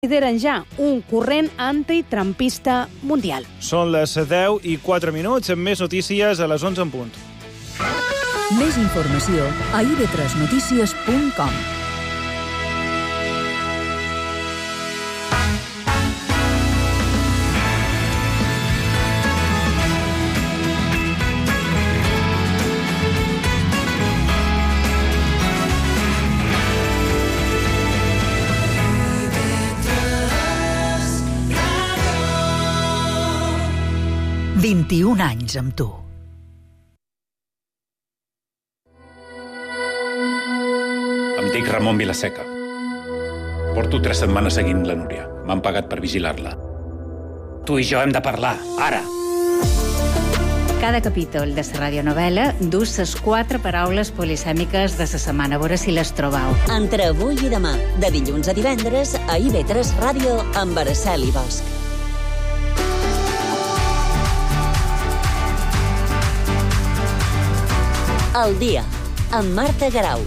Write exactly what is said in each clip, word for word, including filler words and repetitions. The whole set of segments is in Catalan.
lideren ja un corrent antitrampista mundial. Són les deu i quatre minuts, amb més notícies a les onze en punt. Més informació a i be tres notícies punt com. vint-i-un anys amb tu. Em dic Ramon Vilaseca. Porto tres setmanes seguint la Núria. M'han pagat per vigilar-la. Tu i jo hem de parlar, ara. Cada capítol de la radionovel·la du les quatre paraules polisèmiques de la setmana. A veure si les trobeu. Entre avui i demà, de dilluns a divendres, a i be tres Ràdio amb Araceli Bosch. El dia, amb Marta Garau.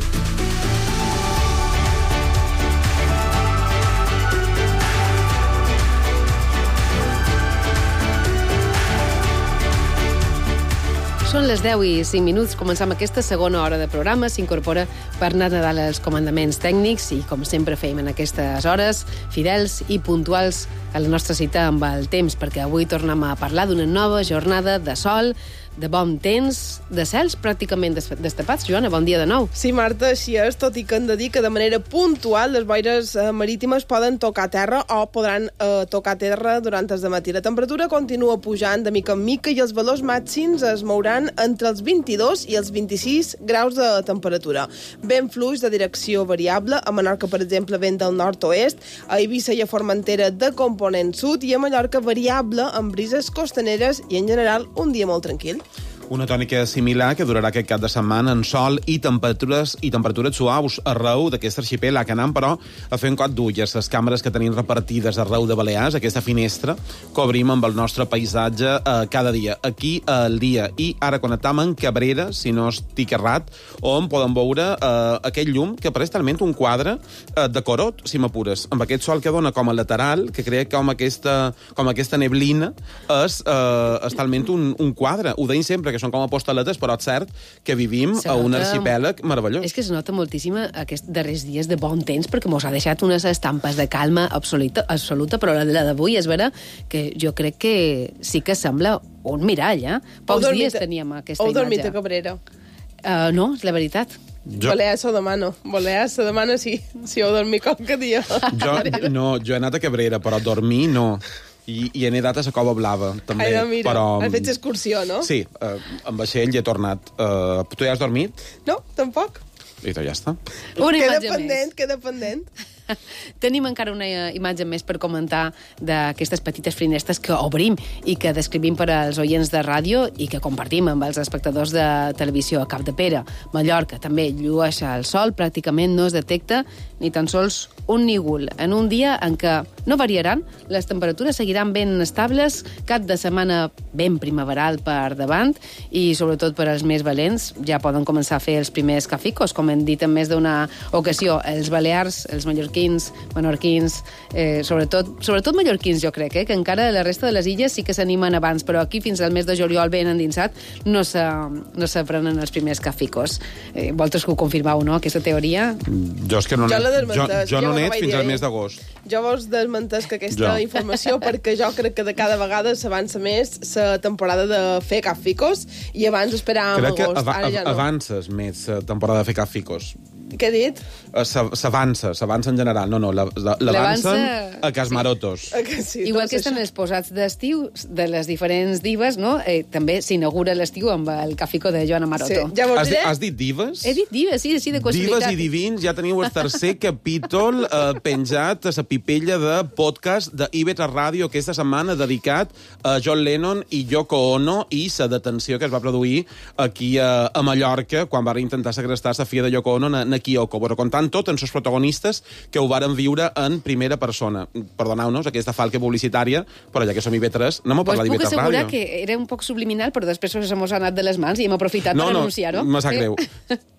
Són les deu i cinc minuts. Comencem aquesta segona hora de programa. S'incorpora Bernat Nadal als comandaments tècnics i, com sempre fem en aquestes hores, fidels i puntuals a la nostra cita amb el temps, perquè avui tornem a parlar d'una nova jornada de sol, de bon temps, de cels pràcticament destapats. Joana, bon dia de nou. Sí, Marta, així és, tot i que hem de dir que de manera puntual les boires eh, marítimes poden tocar terra o podran eh, tocar terra durant el dematí. La temperatura continua pujant de mica en mica i els valors màxims es mouran entre els vint-i-dos i els vint-i-sis graus de temperatura. Vent fluix de direcció variable, a Menorca, per exemple, vent del nord-oest, a Eivissa i a Formentera de component sud i a Mallorca variable amb brises costaneres i, en general, un dia molt tranquil. Una tònica similar que durarà aquest cap de setmana en sol i temperatures i temperatures suaus arreu d'aquest arxipèlag, anant, però, a fer un cop d'ulles les càmeres que tenim repartides arreu de Balears, aquesta finestra que obrim amb el nostre paisatge eh, cada dia. Aquí, al dia. I ara connectam en Cabrera, si no estic errat, on poden veure eh, aquell llum que pareix talment un quadre eh, de Corot, si m'apures, amb aquest sol que dona com a lateral, que crea com aquesta, com aquesta neblina, és, eh, és talment un, un quadre. Ho deim sempre, que són com a postaletes, però és cert que vivim Se a un nota... arxipèlag meravellós. És que es nota moltíssim aquests darrers dies de bon temps, perquè mos ha deixat unes estampes de calma absoluta, absoluta però la d'avui és vera que jo crec que sí que sembla un mirall, eh? Pocs dies teníem aquesta imatge. Heu dormit imatge. a Cabrera? Uh, no, és la veritat. Jo... Balears se demano. Balears se demana si, si heu dormit qualque dia. Jo, no, jo he anat a Cabrera, però dormir no. I, i he nedat a la Cova Blava, també. Ai, no, mira, però... has fet excursió, no? Sí, eh, amb vaixell hi he tornat. Eh, tu ja has dormit? No, tampoc. I ja està. Una queda imatge pendent, més. queda pendent. Tenim encara una imatge més per comentar d'aquestes petites finestres que obrim i que descrivim per als oients de ràdio i que compartim amb els espectadors de televisió a Capdepera, Mallorca. També llueix el sol, pràcticament no es detecta ni tan sols un nígol. En un dia en què no variaran, les temperatures seguiran ben estables, cap de setmana ben primaveral per davant i sobretot per als més valents ja poden començar a fer els primers caficos, com hem dit en més d'una ocasió. Els balears, els mallorquins, menorquins, eh, sobretot, sobretot mallorquins, jo crec, eh, que encara la resta de les illes sí que s'animen abans, però aquí fins al mes de juliol ben endinsat no se, no se prenen els primers caficos. Eh, vosaltres que ho confirmau, no, aquesta teoria? Jo és que no jo net, jo, jo no jo net fins al mes d'agost. Jo vos desmentesc aquesta jo. informació perquè jo crec que de cada vegada s'avança més la temporada de fer caficos i abans esperàvem crec agost. Crec que Ara ja no. avances més la temporada de fer caficos. Què he dit? S'avança, s'avança en general. No, no, l'avancen a Cas Marotos. Sí. Sí, igual que estan els posats d'estiu de les diferents divas, no? Eh, també s'inaugura l'estiu amb el cafico de Joana Maroto. Sí. Ja has, dit, has dit divas? He dit divas, sí, sí, de casualitat. Divas i divins, ja teniu el tercer capítol eh, penjat a la pipella de podcast de i be tres Ràdio aquesta setmana dedicat a John Lennon i Yoko Ono i la detenció que es va produir aquí a, a Mallorca quan va intentar segrestar la filla de Yoko Ono na, na Kyoko, però contant tot en els protagonistes que ho varen viure en primera persona. Perdoneu-nos aquesta falca publicitària, però ja que som i be tres, anem a parlar d'I be tres Ràdio. Puc assegurar que era un poc subliminal, però després se mos ha anat de les mans i hem aprofitat no, per no, anunciar-ho. No, me sap sí? greu.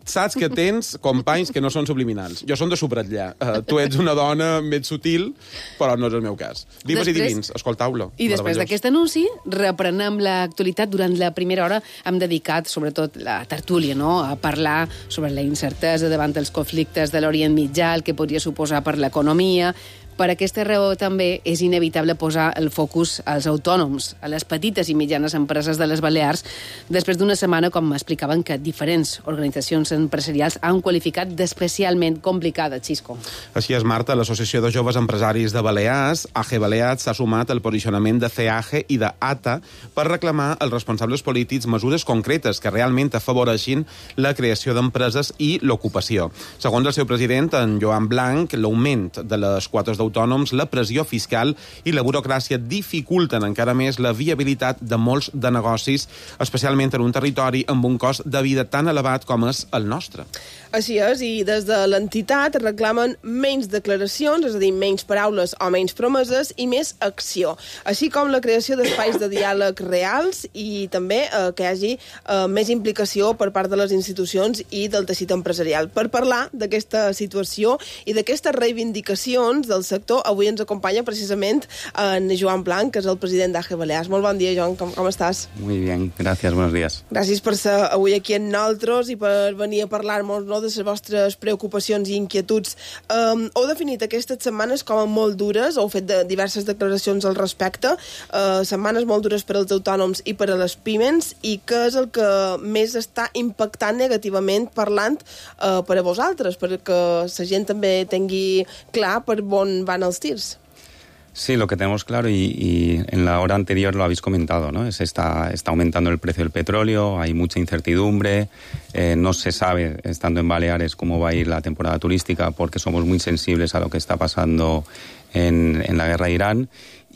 saps que tens companys que no són subliminals. Jo som de subratllar. Uh, tu ets una dona més sutil, però no és el meu cas. Dives després... i divins, escoltau-lo. I després d'aquest anunci, reprenem l'actualitat. Durant la primera hora hem dedicat, sobretot, la tertúlia, no?, a parlar sobre la incertesa davant dels conflictes de l'Orient Mitjà, el que podria suposar per l'economia. Per aquesta raó també és inevitable posar el focus als autònoms, a les petites i mitjanes empreses de les Balears, després d'una setmana, com m'explicaven, que diferents organitzacions empresarials han qualificat d'especialment complicada, Xisco. Així és, Marta, l'Associació de Joves Empresaris de Balears, A G Balears, s'ha sumat al posicionament de C A G i de A T A per reclamar als responsables polítics mesures concretes que realment afavoreixin la creació d'empreses i l'ocupació. Segons el seu president, en Joan Blanc, l'augment de les quotes d'autònoms, la pressió fiscal i la burocràcia dificulten encara més la viabilitat de molts de negocis, especialment en un territori amb un cost de vida tan elevat com és el nostre. Així és, i des de l'entitat reclamen menys declaracions, és a dir, menys paraules o menys promeses, i més acció, així com la creació d'espais de diàleg reals i també eh, que hi hagi eh, més implicació per part de les institucions i del teixit empresarial. Per parlar d'aquesta situació i d'aquestes reivindicacions del sector, avui ens acompanya precisament en Joan Blanc, que és el president d'A G Balears. Molt bon dia, Joan, com, com estàs? Muy bien, gracias, buenos días. Gràcies per ser avui aquí amb nosaltres i per venir a parlar-nos, no, de les vostres preocupacions i inquietuds. Um, heu definit aquestes setmanes com a molt dures, heu fet de diverses declaracions al respecte, uh, setmanes molt dures per als autònoms i per a les pimes, i què és el que més està impactant negativament parlant uh, per a vosaltres, perquè la gent també tingui clar per on van els tirs? Sí, lo que tenemos claro, y, y en la hora anterior lo habéis comentado, ¿no? Es está, está aumentando el precio del petróleo, hay mucha incertidumbre, eh, no se sabe, estando en Baleares, cómo va a ir la temporada turística, porque somos muy sensibles a lo que está pasando en, en la guerra de Irán,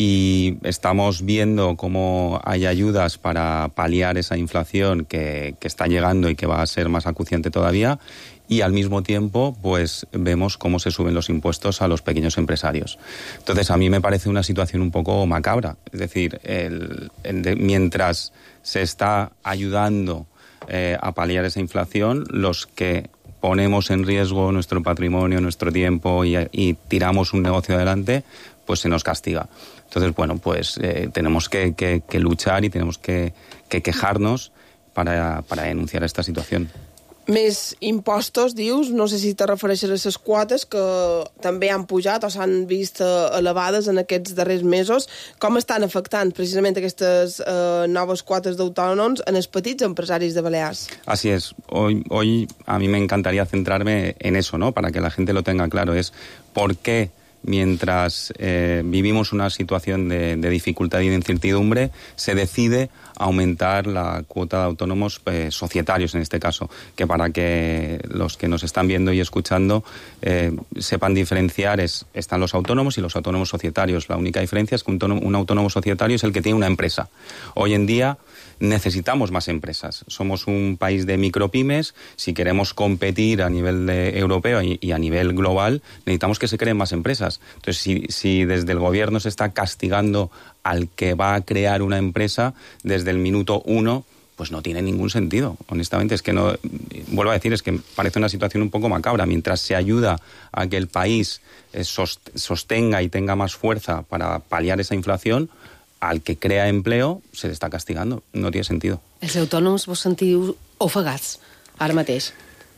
y estamos viendo cómo hay ayudas para paliar esa inflación que, que está llegando y que va a ser más acuciante todavía, y al mismo tiempo pues vemos cómo se suben los impuestos a los pequeños empresarios. Entonces a mí me parece una situación un poco macabra, es decir, el, el de, mientras se está ayudando eh, a paliar esa inflación, los que ponemos en riesgo nuestro patrimonio, nuestro tiempo y, y tiramos un negocio adelante, pues se nos castiga. Entonces, bueno, pues eh, tenemos que, que, que luchar y tenemos que, que quejarnos para, para denunciar esta situación. Més impostos, dius, no sé si te refereixes a les quotes que també han pujat o s'han vist elevades en aquests darrers mesos. Com estan afectant precisament aquestes eh, noves quotes d'autònoms en els petits empresaris de Balears? Así es. Hoy, hoy a mí me encantaría centrarme en eso, ¿no? Para que la gente lo tenga claro. Es por qué mientras eh, vivimos una situación de, de dificultad y de incertidumbre, se decide aumentar la cuota de autónomos eh, societarios, en este caso, que para que los que nos están viendo y escuchando eh, sepan diferenciar, es, están los autónomos y los autónomos societarios. La única diferencia es que un, un autónomo societario es el que tiene una empresa. Hoy en día necesitamos más empresas. Somos un país de micropymes. Si queremos competir a nivel de europeo y, y a nivel global, necesitamos que se creen más empresas. Entonces, si, si desde el gobierno se está castigando al que va a crear una empresa desde el minuto uno, pues no tiene ningún sentido. Honestamente, es que no, vuelvo a decir, es que parece una situación un poco macabra. Mientras se ayuda a que el país eh, sostenga y tenga más fuerza para paliar esa inflación, al que crea empleo se le está castigando. No tiene sentido. Els autònoms vos sentiu ofegats ara mateix?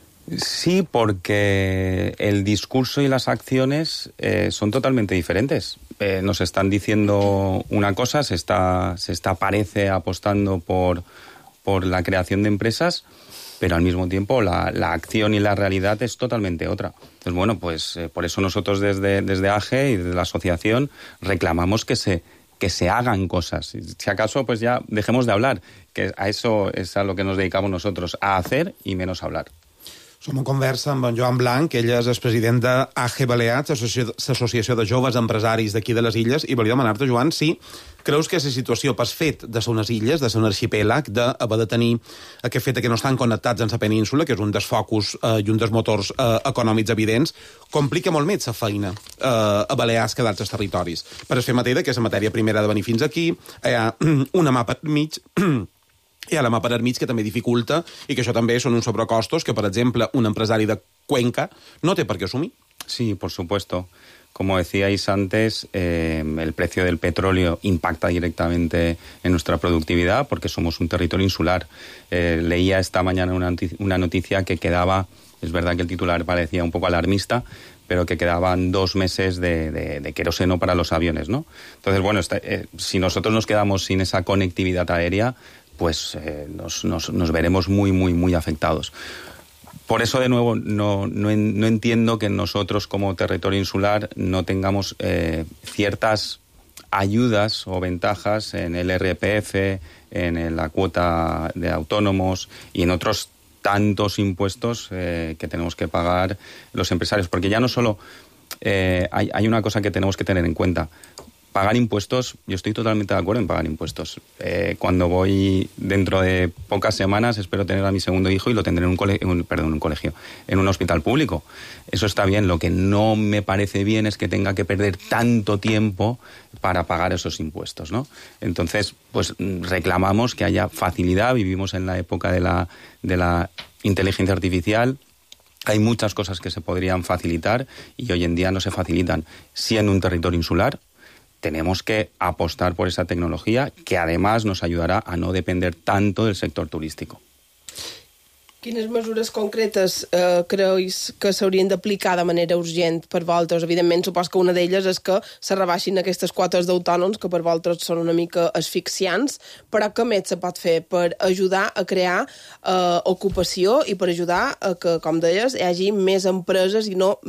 Sí, porque el discurso y las acciones eh, son totalmente diferentes. Eh, nos están diciendo una cosa, se está, se está parece apostando por, por la creación de empresas, pero al mismo tiempo la, la acción y la realidad es totalmente otra. Entonces, bueno, pues eh, por eso nosotros desde, desde A G y desde la asociación reclamamos que se que se hagan cosas. Si acaso, pues ya dejemos de hablar, que a eso es a lo que nos dedicamos nosotros, a hacer y menos hablar. Som en conversa amb en Joan Blanc, ell és el president de A G Balears, l'Associació de Joves Empresaris d'aquí de les Illes, i volia demanar-te, Joan, si creus que la situació per fet de ser unes illes, de ser un arxipèlag, d'haver de tenir aquest fet que no estan connectats en la península, que és un dels focus eh, i un dels motors eh, econòmics evidents, complica molt més la feina eh, a Balears que d'altres territoris. Per el fet mateix que la matèria primera ha de venir fins aquí, hi ha una mà per mig, hi ha la mà per enmig que també dificulta i que això també són uns sobrecostos que, per exemple, un empresari de Cuenca no té per què assumir. Sí, por supuesto. Como decíais antes, eh, el precio del petróleo impacta directamente en nuestra productividad porque somos un territorio insular. Eh, leía esta mañana una, una noticia que quedaba, es verdad que el titular parecía un poco alarmista, pero que quedaban dos meses de, de, de queroseno para los aviones, ¿no? Entonces, bueno, está, eh, si nosotros nos quedamos sin esa conectividad aérea, pues eh, nos, nos, nos veremos muy, muy, muy afectados. Por eso, de nuevo, no, no, en, no entiendo que nosotros, como territorio insular, no tengamos eh, ciertas ayudas o ventajas en el R P F, en la cuota de autónomos y en otros tantos impuestos eh, que tenemos que pagar los empresarios. Porque ya no solo eh, hay, hay una cosa que tenemos que tener en cuenta. Pagar impuestos, yo estoy totalmente de acuerdo en pagar impuestos. Eh, cuando voy dentro de pocas semanas, espero tener a mi segundo hijo y lo tendré en un, cole, en un, perdón, en un colegio, en un hospital público. Eso está bien. Lo que no me parece bien es que tenga que perder tanto tiempo para pagar esos impuestos, ¿no? Entonces, pues reclamamos que haya facilidad. Vivimos en la época de la, de la inteligencia artificial. Hay muchas cosas que se podrían facilitar y hoy en día no se facilitan. Siendo un territorio insular, tenemos que apostar por esa tecnología que además nos ayudará a no depender tanto del sector turístico. Quines mesures concretes eh, creus que s'haurien d'aplicar de manera urgent per vosaltres? Evidentment, supos que una d'elles és que se rebaixin aquestes quotes d'autònoms, que per vosaltres són una mica asfixiants, però què més se pot fer per ajudar a crear eh, ocupació i per ajudar a que, com deies, hi hagi més empreses i no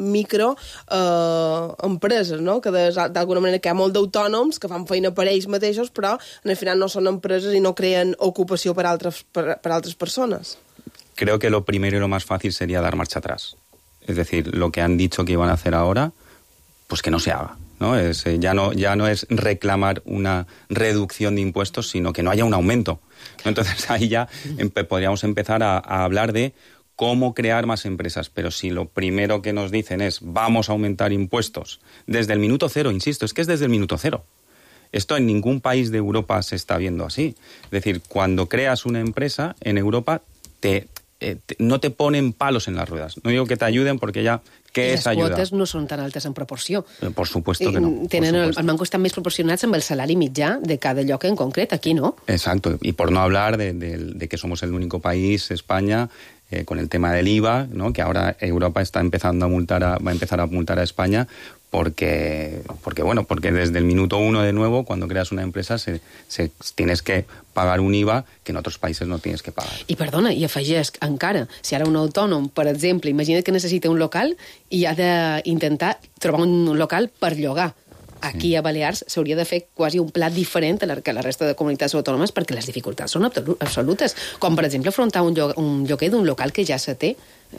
microempreses, eh, no? Que d'alguna manera que hi ha molt d'autònoms que fan feina per ells mateixos, però al final no són empreses i no creen ocupació per altres, per, per altres persones. Creo que lo primero y lo más fácil sería dar marcha atrás. Es decir, lo que han dicho que iban a hacer ahora, pues que no se haga, ¿no? Es, eh, ya no, ya no es reclamar una reducción de impuestos, sino que no haya un aumento, ¿no? Entonces ahí ya empe- podríamos empezar a, a hablar de cómo crear más empresas. Pero si lo primero que nos dicen es vamos a aumentar impuestos desde el minuto cero, insisto, es que es desde el minuto cero. Esto en ningún país de Europa se está viendo así. Es decir, cuando creas una empresa en Europa, te... Eh, no te ponen palos en las ruedas. No digo que te ayuden porque ya... ¿Qué es ayuda? I les quotes no són tan altes en proporció. Eh, por supuesto que no. Tenen el, el banco estan més proporcionats amb el salari mitjà de cada lloc en concret. Aquí no. Exacto. Y por no hablar de, de, de que somos el único país, España, eh, con el tema del I V A, ¿no? Que ahora Europa está empezando a multar a, va a empezar a multar a España porque, porque bueno, porque desde el minuto uno de nuevo, cuando creas una empresa, se, se, tienes que pagar un I V A que en otros países no tienes que pagar. I perdona, i afegeix encara, si ara un autònom, per exemple, imagina't que necessita un local i ha d'intentar trobar un local per llogar. Aquí a Balears s'hauria de fer quasi un pla diferent a la, que la resta de comunitats autònomes perquè les dificultats són absolutes. Com, per exemple, afrontar un, llo un lloguer d'un local que ja se té,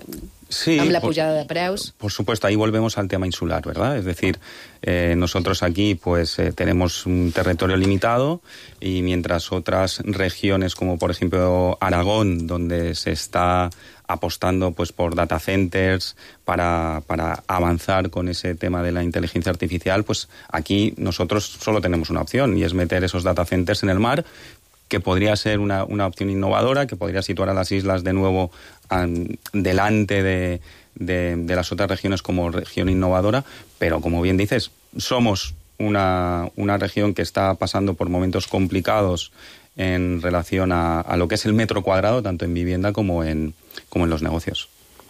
sí, amb la por, pujada de preus. Por supuesto, ahí volvemos al tema insular, ¿verdad? Es decir, eh, nosotros aquí pues eh, tenemos un territorio limitado y mientras otras regiones como por ejemplo Aragón, donde se está apostando pues por data centers para, para avanzar con ese tema de la inteligencia artificial, pues aquí nosotros solo tenemos una opción y es meter esos data centers en el mar, que podría ser una, una opción innovadora, que podría situar a las islas de nuevo um, delante de, de, de las otras regiones como región innovadora, pero como bien dices, somos una, una región que está pasando por momentos complicados en relación a, a lo que es el metro cuadrado, tanto en vivienda como en, como en los negocios.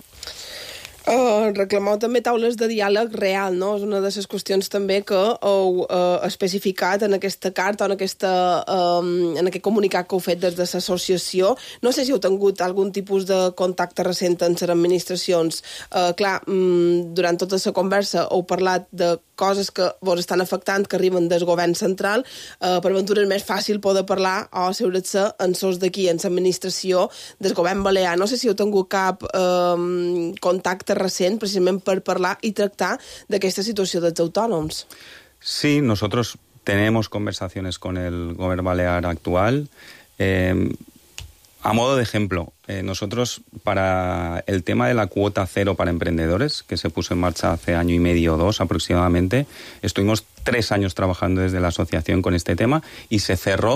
Uh, reclameu també taules de diàleg real, no? És una de les qüestions també que heu uh, especificat en aquesta carta o en, aquesta, um, en aquest comunicat que heu fet des de l'associació. No sé si heu tingut algun tipus de contacte recent amb les administracions. Uh, clar, um, durant tota la conversa heu parlat de coses que vos estan afectant, que arriben del govern central. Uh, per aventura és més fàcil poder parlar o asseure-se en sos d'aquí, en l'administració del govern balear. No sé si heu tingut cap um, contacte recent precisament per parlar i tractar d'aquesta situació dels autònoms. Sí, nosotros tenemos conversaciones con el gobierno balear actual. Eh, a modo de ejemplo, eh, nosotros para el tema de la cuota cero para emprendedores, que se puso en marcha hace año y medio o dos aproximadamente, estuvimos tres años trabajando desde la asociación con este tema y se cerró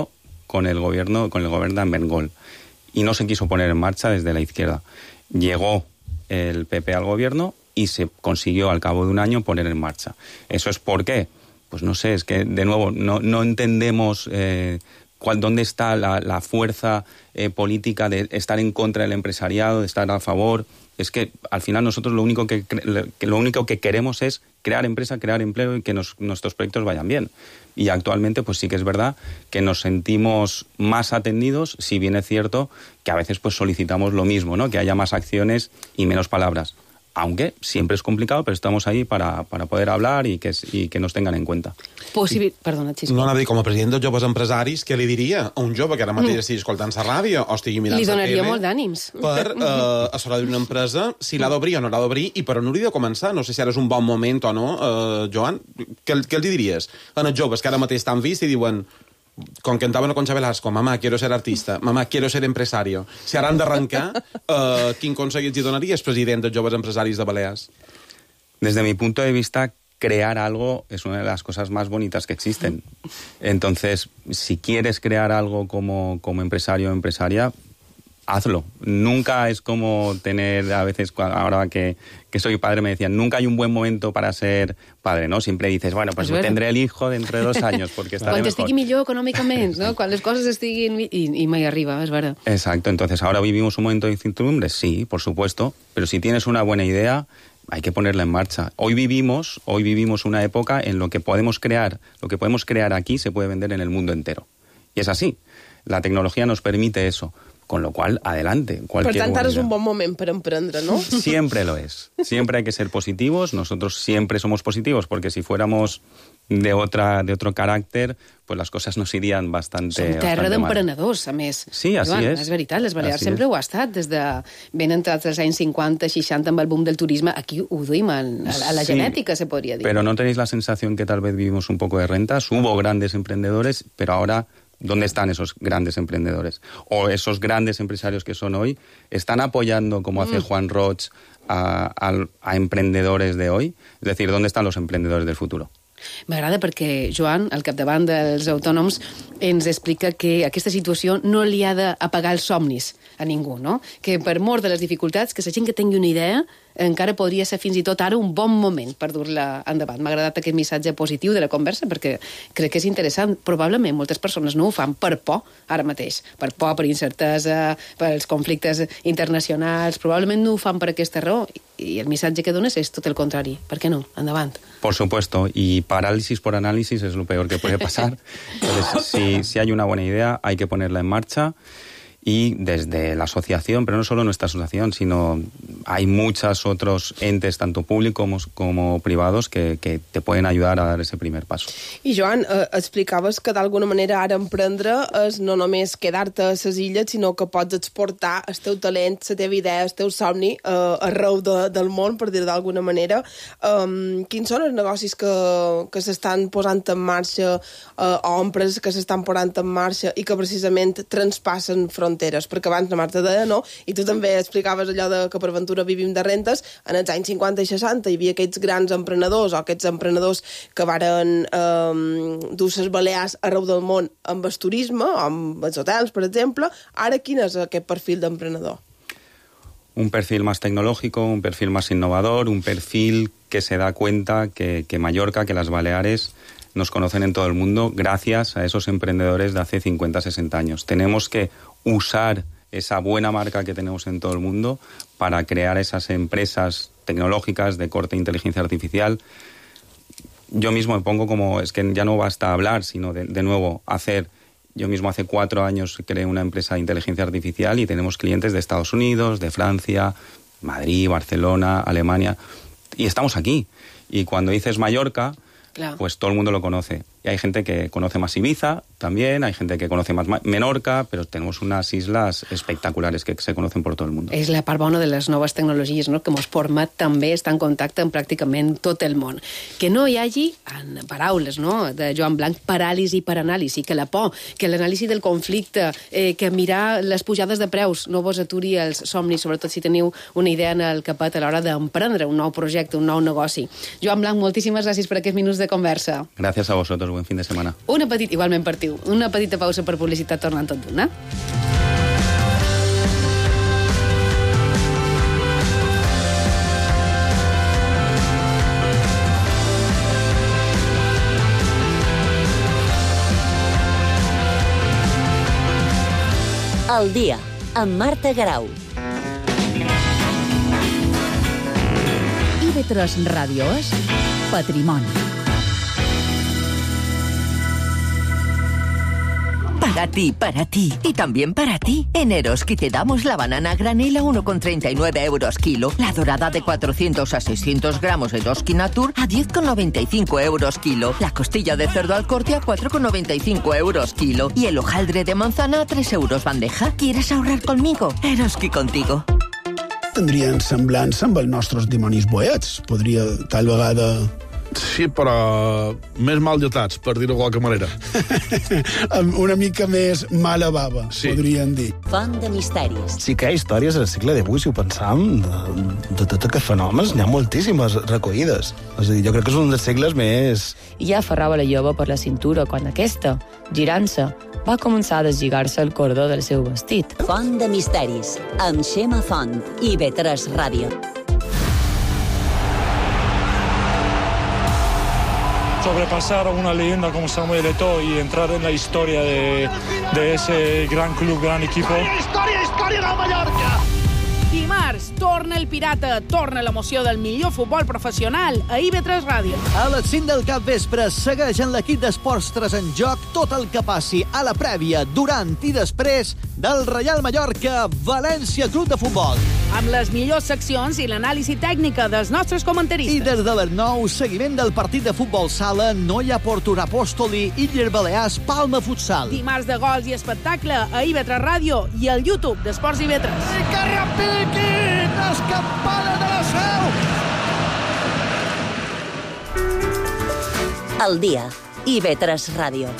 con el gobierno, con el gobierno de Bengol. Y no se quiso poner en marcha desde la izquierda. Llegó el P P al gobierno y se consiguió al cabo de un año poner en marcha. ¿Eso es por qué? Pues no sé, es que de nuevo no, no entendemos eh, cuál, dónde está la, la fuerza eh, política de estar en contra del empresariado, de estar a favor. Es que al final nosotros lo único que, que, lo único que queremos es crear empresa, crear empleo y que nos, nuestros proyectos vayan bien. Y actualmente pues sí que es verdad que nos sentimos más atendidos, si bien es cierto que a veces pues solicitamos lo mismo, ¿no? Que haya más acciones y menos palabras. Aunque siempre es complicado, però estamos ahí para, para poder hablar i que, i que nos tengan en cuenta. Possibil... Perdona, Xisco. No, anava a dir, com a president dels joves empresaris, què li diria a un jove que ara mateix mm. estigui escoltant la ràdio o estigui mirant la tele? Li donaria molt d'ànims. Per eh, assolar d'una empresa, si l'ha d'obrir o no l'ha d'obrir i per on hauria de començar. No sé si ara és un bon moment o no. Eh, Joan, què, què els diries a els joves que ara mateix estan vist i diuen... Con que cantaven a Concha Velasco, mamá, quiero ser artista, mamá, quiero ser empresario. Si ara han d'arrencar, eh, quin consell els donaries, president dels joves empresaris de Balears? Desde mi punto de vista, crear algo es una de las cosas más bonitas que existen. Entonces, si quieres crear algo como, como empresario o empresaria, hazlo. Nunca es como tener, a veces, ahora que, que soy padre, me decían, nunca hay un buen momento para ser padre, ¿no? Siempre dices, bueno, pues bueno. tendré el hijo dentro de dos años, porque estaré Quan mejor. estigui millor econòmicament, no? Quan les coses estiguin... I, i mai arriba, és vera. Exacto. Entonces, ¿ahora vivimos un momento de incertidumbre? Sí, por supuesto. Pero si tienes una buena idea, hay que ponerla en marcha. Hoy vivimos, hoy vivimos una época en lo que podemos crear, lo que podemos crear aquí se puede vender en el mundo entero. Y es así. La tecnología nos permite eso. Con lo cual, adelante. Per tant, ara és un bon moment per emprendre, ¿no? Siempre lo es. Siempre hay que ser positivos. Nosotros siempre somos positivos, porque si fuéramos de otra de otro carácter, pues las cosas nos irían bastante Som terra d'emprenedors, a més. Sí, així Joan, és. És veritat, les Balears Así sempre es. ho ha estat, des de ben entrats els anys cinquanta, seixanta, amb el boom del turisme. Aquí ho duim a, a la Sí, genètica, se podria dir. Pero ¿no tenéis la sensación que tal vez vivimos un poco de rentas? Hubo grandes emprendedores, pero ahora... ¿Dónde están esos grandes emprendedores? O esos grandes empresarios que son hoy, ¿están apoyando, como hace Juan Roig, a, a, a emprendedores de hoy? Es decir, ¿dónde están los emprendedores del futuro? M'agrada perquè Joan, al capdavant dels autònoms, ens explica que aquesta situació no li ha d'apagar els somnis a ningú, no? Que per mort de les dificultats, que la gent que tingui una idea encara podria ser fins i tot ara un bon moment per dur-la endavant. M'ha agradat aquest missatge positiu de la conversa perquè crec que és interessant. Probablement moltes persones no ho fan per por ara mateix, per por, per incertesa, per els conflictes internacionals, probablement no ho fan per aquesta raó i el missatge que dones és tot el contrari. Per què no? Endavant. Por supuesto, y parálisis por análisis es lo peor que puede pasar. Entonces, si, si hay una buena idea, hay que ponerla en marcha. Y desde la asociación, pero no solo nuestra asociación, sino hay muchos otros entes, tanto públicos como privados, que, que te pueden ayudar a dar ese primer paso. I Joan, eh, explicaves que d'alguna manera ara emprendre és no només quedar-te a les illes, sinó que pots exportar el teu talent, la teva idea, el teu somni eh, arreu de, del món, per dir d'alguna manera. Um, quins són els negocis que, que s'estan posant en marxa eh, o empreses que s'estan posant en marxa i que precisament transpassen fronteres? Perquè abans la Marta deia, no? I tu també explicaves allò de que per Ventura vivim de rentes. En els anys cinquanta i seixanta hi havia aquests grans emprenedors o aquests emprenedors que varen eh, dur les Balears arreu del món amb el turisme, amb els hotels, per exemple. Ara, quin és aquest perfil d'emprenedor? Un perfil más tecnológico, un perfil más innovador, un perfil que se da cuenta que, que Mallorca, que las Baleares nos conocen en todo el mundo gracias a esos emprendedores de hace cincuenta, sesenta años. Tenemos que usar esa buena marca que tenemos en todo el mundo para crear esas empresas tecnológicas de corte inteligencia artificial. Yo mismo me pongo como, es que ya no basta hablar, sino de, de nuevo hacer. Yo mismo hace cuatro años creé una empresa de inteligencia artificial y tenemos clientes de Estados Unidos, de Francia, Madrid, Barcelona, Alemania, y estamos aquí. Y cuando dices Mallorca, claro, pues todo el mundo lo conoce. Y hay gente que conoce más Ibiza también, hay gente que conoce más Menorca, pero tenemos unas islas espectaculares que se conocen por todo el mundo. És la part bona de les noves tecnologies, no? Que mos format també està en contacte amb pràcticament tot el món. Que no hi hagi, en paraules, no?, de Joan Blanc, paràlisi per anàlisi, que la por, que l'anàlisi del conflicte, eh, que mirar les pujades de preus no vos aturi els somnis, sobretot si teniu una idea en el capet a l'hora d'emprendre un nou projecte, un nou negoci. Joan Blanc, moltíssimes gràcies per aquests minuts de conversa. Gracias a vosotros, buen fin de semana. Una petita, igualment per tu, una petita pausa per publicitat tornant tot d'una. Al dia, amb Marta Garau. I V tres Ràdio és Patrimoni. Para ti, para ti y también para ti. En Eroski te damos la banana granel a uno con treinta y nueve euros kilo, la dorada de cuatrocientos a seiscientos gramos Eroski Natur a diez con noventa y cinco euros kilo, la costilla de cerdo al corte a cuatro con noventa y cinco euros kilo y el hojaldre de manzana a tres euros bandeja. ¿Quieres ahorrar conmigo? Eroski contigo. Tindrien semblança amb els nostres dimonis boets. Podria, tal vegada... Sí, però més mal lletats, per dir-ho de qualque manera. Una mica més mala bava, sí. Podríem dir. Font de misteris. Sí que hi ha històries al segle divuit, si ho pensam, de, de tots aquests fenòmens, n'hi ha moltíssimes recollides. És a dir, jo crec que és un dels segles més... I ja aferrava la jove per la cintura quan aquesta, girant-se, va començar a deslligar-se el cordó del seu vestit. Font de misteris, amb Xema Font, I V tres Ràdio. Sobrepasar a una leyenda como Samuel Eto'o y entrar en la historia de, de ese gran club, gran equipo. Història, història del Mallorca! Dimarts, torna el Pirata, torna l'emoció del millor futbol professional a I V tres Ràdio. A les cinc del capvespre segueix en l'equip d'Esports tres en joc tot el que passi a la prèvia, durant i després del Reial Mallorca València Club de Futbol. Amb les millors seccions i l'anàlisi tècnica dels nostres comentaristes. I des de les nou, seguiment del partit de futbol sala Noia Portura Apòstoli, Illes Balears, Palma Futsal. Dimarts de gols i espectacle a I V tres Ràdio i al YouTube d'Esports I V tres. I que repiquin les campanes de la Seu! Al dia, I V tres Ràdio.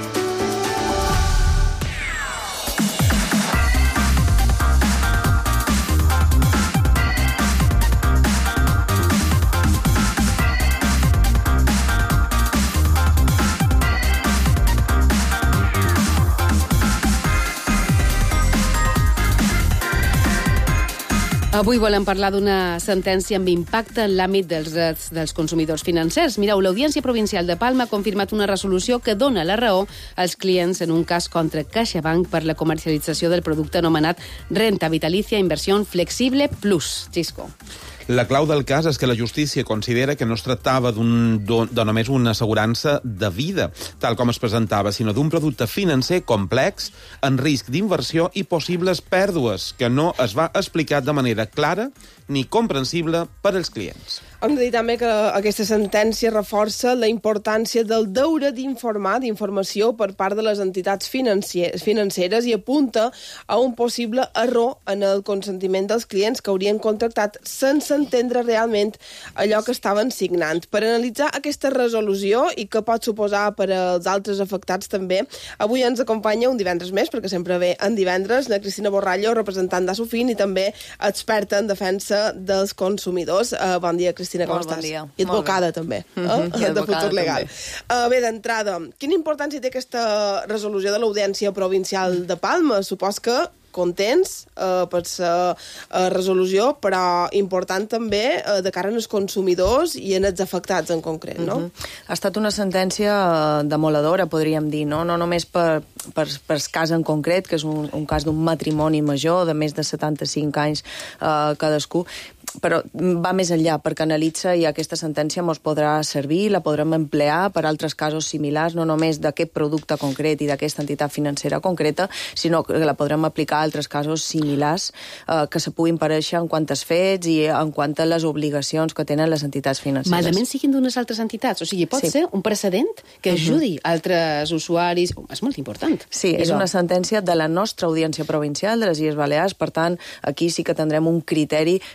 Avui volem parlar d'una sentència amb impacte en l'àmbit dels drets dels consumidors financers. Mireu, l'Audiència Provincial de Palma ha confirmat una resolució que dona la raó als clients en un cas contra CaixaBank per la comercialització del producte anomenat Renta Vitalicia Inversión Flexible Plus. Xisco. La clau del cas és que la justícia considera que no es tractava d'un, de només una assegurança de vida, tal com es presentava, sinó d'un producte financer complex, en risc d'inversió i possibles pèrdues, que no es va explicar de manera clara ni comprensible per als clients. Hem de dir també que aquesta sentència reforça la importància del deure d'informar, d'informació per part de les entitats financeres i apunta a un possible error en el consentiment dels clients que haurien contractat sense entendre realment allò que estaven signant. Per analitzar aquesta resolució i què pot suposar per als altres afectats també, avui ens acompanya un divendres més, perquè sempre ve en divendres, la Cristina Borrallo, representant d'Asofin i també experta en defensa dels consumidors. Uh, bon dia, Cristina, com Molt estàs? Bon dia. I advocada també, eh? Mm-hmm. de futur legal. Uh, bé, d'entrada, quina importància té aquesta resolució de l'Audiència Provincial de Palma? Supos que contents eh, per la eh, resolució, però important també eh, de cara als consumidors i en els afectats en concret, no? Mm-hmm. Ha estat una sentència demoledora, podríem dir, no? No només per, per, per el cas en concret, que és un, un cas d'un matrimoni major de més de setanta-cinc anys eh, cadascú, però va més enllà, perquè analitza i aquesta sentència ens podrà servir, la podrem emplear per altres casos similars, no només d'aquest producte concret i d'aquesta entitat financera concreta, sinó que la podrem aplicar a altres casos similars eh, que se puguin parèixer en quant als fets i en quant a les obligacions que tenen les entitats financeres. Malament siguin d'unes altres entitats, o sigui, pot sí. ser un precedent que ajudi uh-huh. altres usuaris. És molt important. Sí, és una sentència de la nostra Audiència Provincial de les Illes Balears, per tant, aquí sí que tindrem un criteri clar a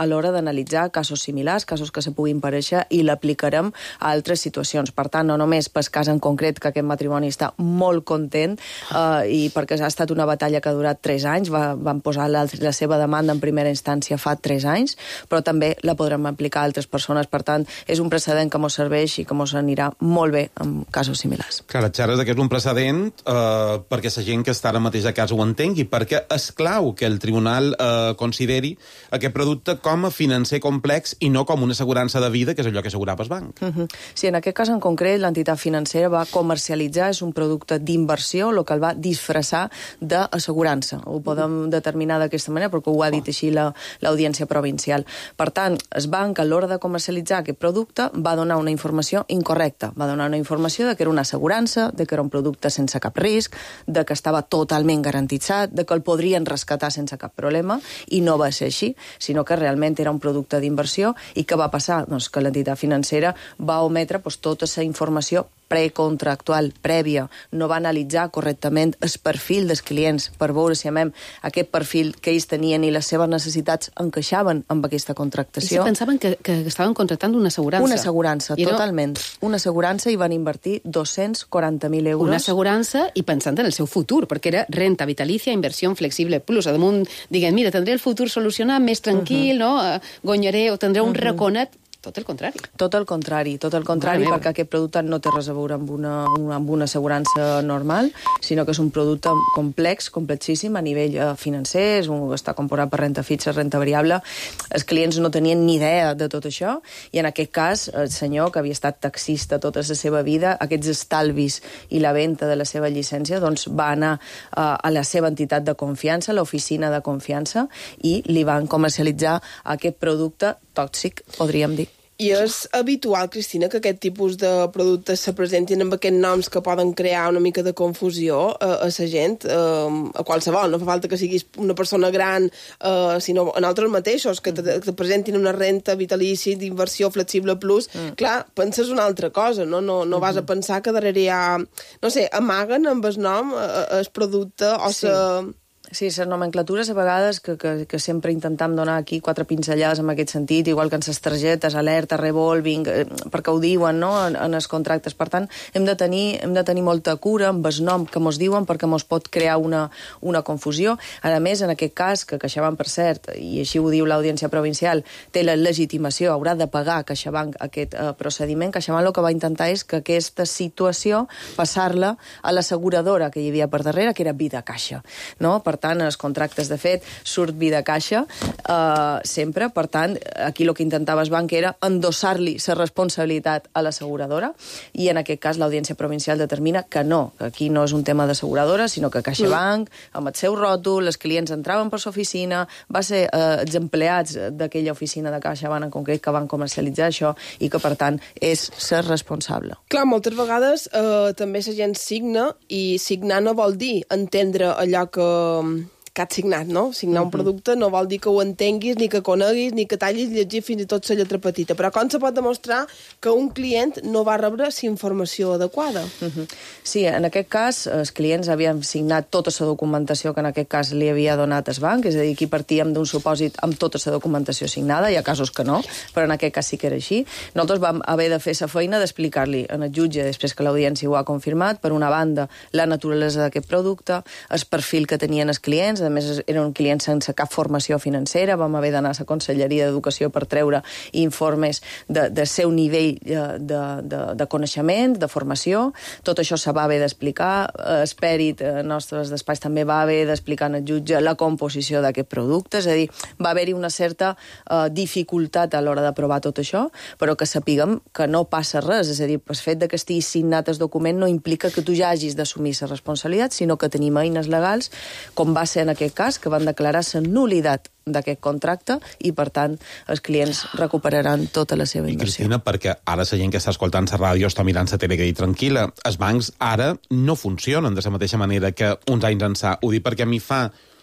l'hora d'analitzar casos similars, casos que se puguin pareixer, i l'aplicarem a altres situacions. Per tant, no només pel cas en concret, que aquest matrimoni està molt content, eh, i perquè ha estat una batalla que ha durat tres anys, va, van posar la, la seva demanda en primera instància fa tres anys, però també la podrem aplicar a altres persones. Per tant, és un precedent que mos serveix i que mos anirà molt bé en casos similars. Clar, xerres que és un precedent eh, perquè la gent que està ara mateix a casa ho entengui, perquè és clau que el tribunal eh, consideri aquest producte com a financer complex i no com una assegurança de vida, que és allò que assegurava el banc. Uh -huh. Sí, en aquest cas en concret, l'entitat financera va comercialitzar, és un producte d'inversió, el que el va disfressar d'assegurança. Ho podem determinar d'aquesta manera, perquè ho ha dit així l'audiència provincial. Per tant, el banc, a l'hora de comercialitzar aquest producte, va donar una informació incorrecta. Va donar una informació de que era una assegurança, de que era un producte sense cap risc, de que estava totalment garantitzat, de que el podrien rescatar sense cap problema, i no va ser així, sinó que realment era un producte d'inversió. I què va passar? Doncs que l'entitat financera va ometre doncs, tota la informació precontractual, prèvia, no va analitzar correctament el perfil dels clients per veure si amb aquest perfil que ells tenien i les seves necessitats encaixaven amb aquesta contractació. I si pensaven que, que estaven contractant una assegurança. Una assegurança, I totalment. No... Una assegurança, i van invertir dos-cents quaranta mil euros. Una assegurança i pensant en el seu futur, perquè era renta vitalicia, inversió flexible plus. A damunt, diguem, mira, tindré el futur solucionat, més tranquil, uh -huh. no? Guanyaré o tindré un uh -huh. raconet. Tot el contrari. Tot el contrari, tot el contrari, Mare perquè meva. Aquest producte no té res a veure amb una, amb una assegurança normal, sinó que és un producte complex, complexíssim a nivell eh, financer, és un, està comporat per renta fixa, renta variable. Els clients no tenien ni idea de tot això, i en aquest cas, el senyor, que havia estat taxista tota la seva vida, aquests estalvis i la venda de la seva llicència, doncs va anar eh, a la seva entitat de confiança, l'oficina de confiança, i li van comercialitzar aquest producte tòxic, podríem dir. I és habitual, Cristina, que aquest tipus de productes se presentin amb aquests noms que poden crear una mica de confusió a, a la gent, a, a qualsevol. No fa falta que siguis una persona gran, a, sinó a nosaltres mateixos, que te, que te presentin una renta vitalici d'inversió flexible plus. Mm. Clar, penses una altra cosa, no? No, no vas a pensar que darrere hi ha... No sé, amaguen amb el nom el producte o sí. sa... Sí, les nomenclatures a vegades que, que, que sempre intentam donar aquí quatre pinzellades en aquest sentit, igual que en les targetes, alerta, revolving, eh, perquè ho diuen, no?, en, en els contractes. Per tant, hem de tenir, hem de tenir molta cura amb el nom que mos diuen, perquè mos pot crear una, una confusió. A més, en aquest cas, que CaixaBank, per cert, i així ho diu l'Audiència Provincial, té la legitimació, haurà de pagar CaixaBank aquest eh, procediment. CaixaBank el que va intentar és que aquesta situació passar-la a l'asseguradora que hi havia per darrere, que era Vida Caixa, no? Per tant, els contractes, de fet, surt Vida Caixa eh, sempre. Per tant, aquí el que intentava el banc era endossar-li la responsabilitat a l'asseguradora, i en aquest cas l'Audiència Provincial determina que no, que aquí no és un tema d'asseguradora, sinó que CaixaBank, amb el seu ròtol, els clients entraven per l'oficina, va ser eh, els empleats d'aquella oficina de CaixaBank en concret que van comercialitzar això, i que, per tant, és ser responsable. Clar, moltes vegades eh, també la gent signa, i signar no vol dir entendre allò que que has signat, no? Signar un producte no vol dir que ho entenguis, ni que coneguis, ni que t'hagis llegit fins i tot la lletra petita. Però com se pot demostrar que un client no va rebre la informació adequada? Uh-huh. Sí, en aquest cas, els clients havien signat tota la documentació que en aquest cas li havia donat el banc, és a dir, aquí partíem d'un supòsit amb tota la documentació signada, hi ha casos que no, però en aquest cas sí que era així. Nosaltres vam haver de fer la feina d'explicar-li en el jutge, després que l'audiència ho ha confirmat, per una banda, la naturalesa d'aquest producte, el perfil que tenien els clients. A més, era un client sense cap formació financera, vam haver d'anar a la Conselleria d'Educació per treure informes de, de seu nivell de, de, de coneixement, de formació. Tot això se va haver d'explicar. Esperit, nostres despatx, també va haver d'explicar al jutge la composició d'aquest producte, és a dir, va haver-hi una certa uh, dificultat a l'hora d'aprovar tot això, però que sapiguem que no passa res, és a dir, el fet de que estigui signat el document no implica que tu ja hagis d'assumir la responsabilitat, sinó que tenim eines legals, com va ser en aquest cas, que van declarar la nulitat d'aquest contracte, i, per tant, els clients recuperaran tota la seva inversió. I, Cristina, perquè ara la gent que està escoltant la ràdio està mirant la tele i tranquil·la, els bancs ara no funcionen de la mateixa manera que uns anys ençà. Ho dic perquè a mi fa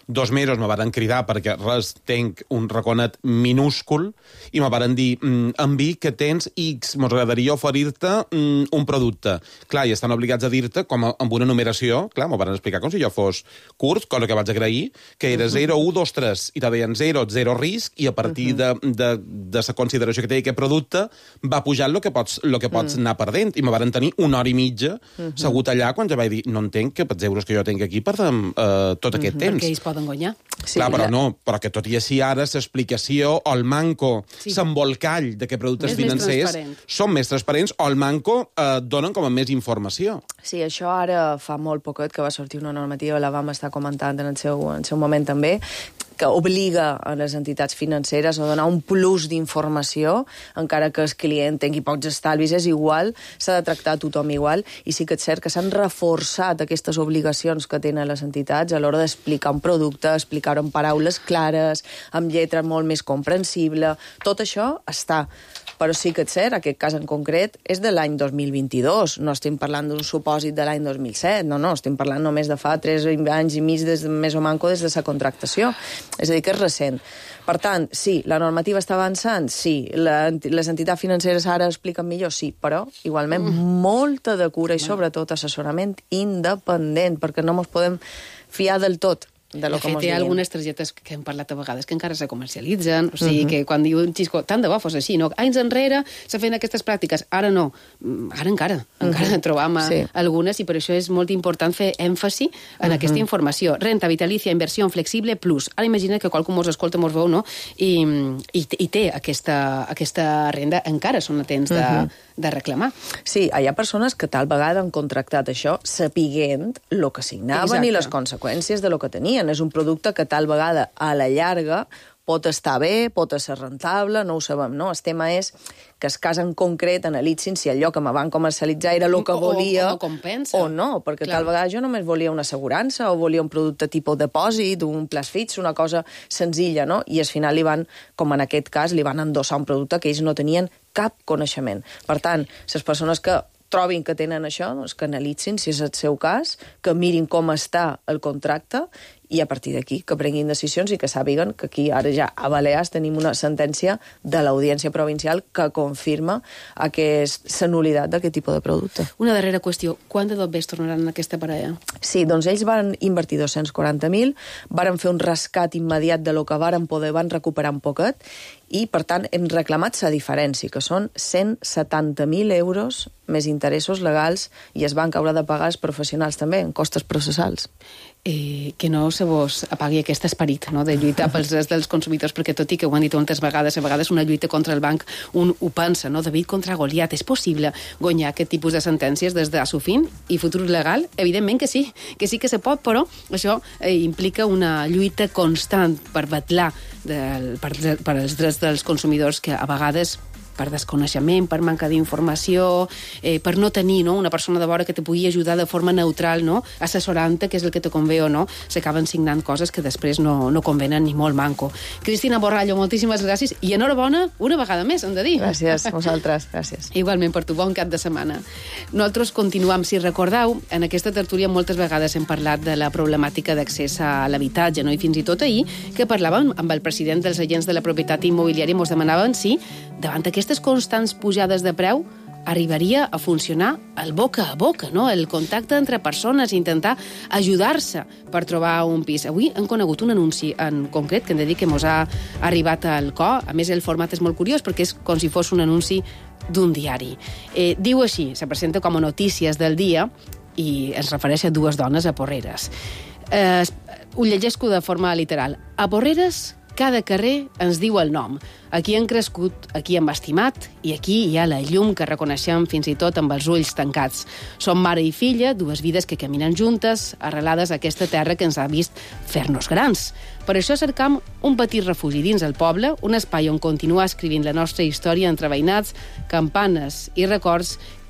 dos mesos me varen cridar perquè res, tenc un raconet minúscul i me varen dir, mm, en vi que tens X, m'agradaria oferir-te mm, un producte. Clar, i estan obligats a dir-te, com a, amb una numeració, clar, m'ho varen explicar com si jo fos curt, cosa que vaig agrair, que era zero, u, dos, tres, i te deien zero, zero risc, i a partir uh -huh. de, de, de la consideració que té aquest producte va pujar el que pots, lo que pots uh -huh. anar perdent, i me varen tenir una hora i mitja uh -huh. segut allà quan ja vaig dir, no entenc que pels euros que jo tinc aquí perdem uh, tot aquest uh -huh. temps. Perquè ells poden guanyar. Sí, clar, però no, però que tot i així ara l'explicació o el manco, sí. s'embolcall de que productes és financers són més transparents o el manco eh, donen com a més informació. Sí, això ara fa molt poquet que va sortir una normativa, la vam estar comentant en el seu, en el seu moment també, que obliga a les entitats financeres a donar un plus d'informació, encara que el client tingui pocs estalvis, és igual, s'ha de tractar a tothom igual, i sí que és cert que s'han reforçat aquestes obligacions que tenen les entitats a l'hora d'explicar un producte, explicar-ho en paraules clares, amb lletra molt més comprensible, tot això està. Però sí que és cert, aquest cas en concret és de l'any dos mil vint-i-dos, no estem parlant d'un supòsit de l'any dos mil set, no, no, estem parlant només de fa tres anys i mig, des de, més o manco des de la contractació, és a dir, que és recent. Per tant, sí, la normativa està avançant, sí, la, les entitats financeres ara expliquen millor, sí, però igualment mm. molta de cura i sobretot assessorament independent, perquè no ens podem fiar del tot de lo de que fet, mos hi ha diuen. algunes targetes que hem parlat a vegades que encara se comercialitzen, o sigui, Uh-huh. que quan diu un xisco, tant de bo fos així, no? Anys enrere se feien aquestes pràctiques, ara no, ara encara, encara Uh-huh. trobam Sí. algunes, i per això és molt important fer èmfasi en Uh-huh. aquesta informació. Renta vitalícia, inversió flexible, plus. Ara imagina que qualcú mos escolta, mos veu, no? I, i, i té aquesta, aquesta renda, encara són a temps de, Uh-huh. de reclamar. Sí, hi ha persones que tal vegada han contractat això sapiguent el que signaven Exacte. i les conseqüències de lo que tenien. És un producte que tal vegada a la llarga pot estar bé, pot ser rentable, no ho sabem, no? El tema és que es cas en concret analitzin si allò que me van comercialitzar era el que O- volia o no compensa. o no, perquè Clar. tal vegada jo només volia una assegurança o volia un producte tipus depòsit, un plaç fix, una cosa senzilla, no? I al final li van, com en aquest cas, li van endossar un producte que ells no tenien cap coneixement. Per tant, les persones que trobin que tenen això, doncs que analitzin si és el seu cas, que mirin com està el contracte i a partir d'aquí que prenguin decisions i que sàpiguen que aquí ara ja a Balears tenim una sentència de l'Audiència Provincial que confirma aquesta nulitat d'aquest tipus de producte. Una darrera qüestió, quant de dobbers tornaran en aquesta parella? Sí, doncs ells van invertir dos-cents quaranta mil, varen fer un rescat immediat de lo que varen poder, van recuperar un poquet, i, per tant, hem reclamat la diferència, que són cent setanta mil euros més interessos legals, i es van haurà de pagar els professionals també, en costes processals. Eh, que no se vos apagui aquest esperit, no?, de lluitar pels drets dels consumidors, perquè tot i que ho han dit moltes vegades, a vegades una lluita contra el banc, un ho pensa, no?, David contra Goliat, és possible guanyar aquest tipus de sentències des de Asufin i futur legal? Evidentment que sí, que sí que se pot, però això eh, implica una lluita constant per vetllar del, per, per als drets dels consumidors que a vegades per desconeixement, per manca d'informació, eh, per no tenir, no?, una persona de vora que te pugui ajudar de forma neutral, no?, assessorant-te, que és el que te convé o no, s'acaben signant coses que després no, no convenen ni molt manco. Cristina Borrallo, moltíssimes gràcies i enhorabona una vegada més, hem de dir. Gràcies, vosaltres, gràcies. Igualment per tu, bon cap de setmana. Nosaltres continuam, si recordeu, en aquesta tertúlia moltes vegades hem parlat de la problemàtica d'accés a l'habitatge, no?, i fins i tot ahir que parlàvem amb el president dels agents de la propietat immobiliària, mos demanaven si, davant d'aquestes constants pujades de preu, arribaria a funcionar el boca a boca, no?, el contacte entre persones, intentar ajudar-se per trobar un pis. Avui hem conegut un anunci en concret que hem de dir que mos ha arribat al cor. A més, el format és molt curiós perquè és com si fos un anunci d'un diari. Eh, diu així, se presenta com a notícies del dia i es refereix a dues dones a Porreres. Eh, ho llegeixo de forma literal. A Porreres, cada carrer ens diu el nom. Aquí hem crescut, aquí hem estimat i aquí hi ha la llum que reconeixem fins i tot amb els ulls tancats. Som mare i filla, dues vides que caminen juntes, arrelades a aquesta terra que ens ha vist fer-nos grans. Per això cercam un petit refugi dins el poble, un espai on continuar escrivint la nostra història entre veïnats, campanes i records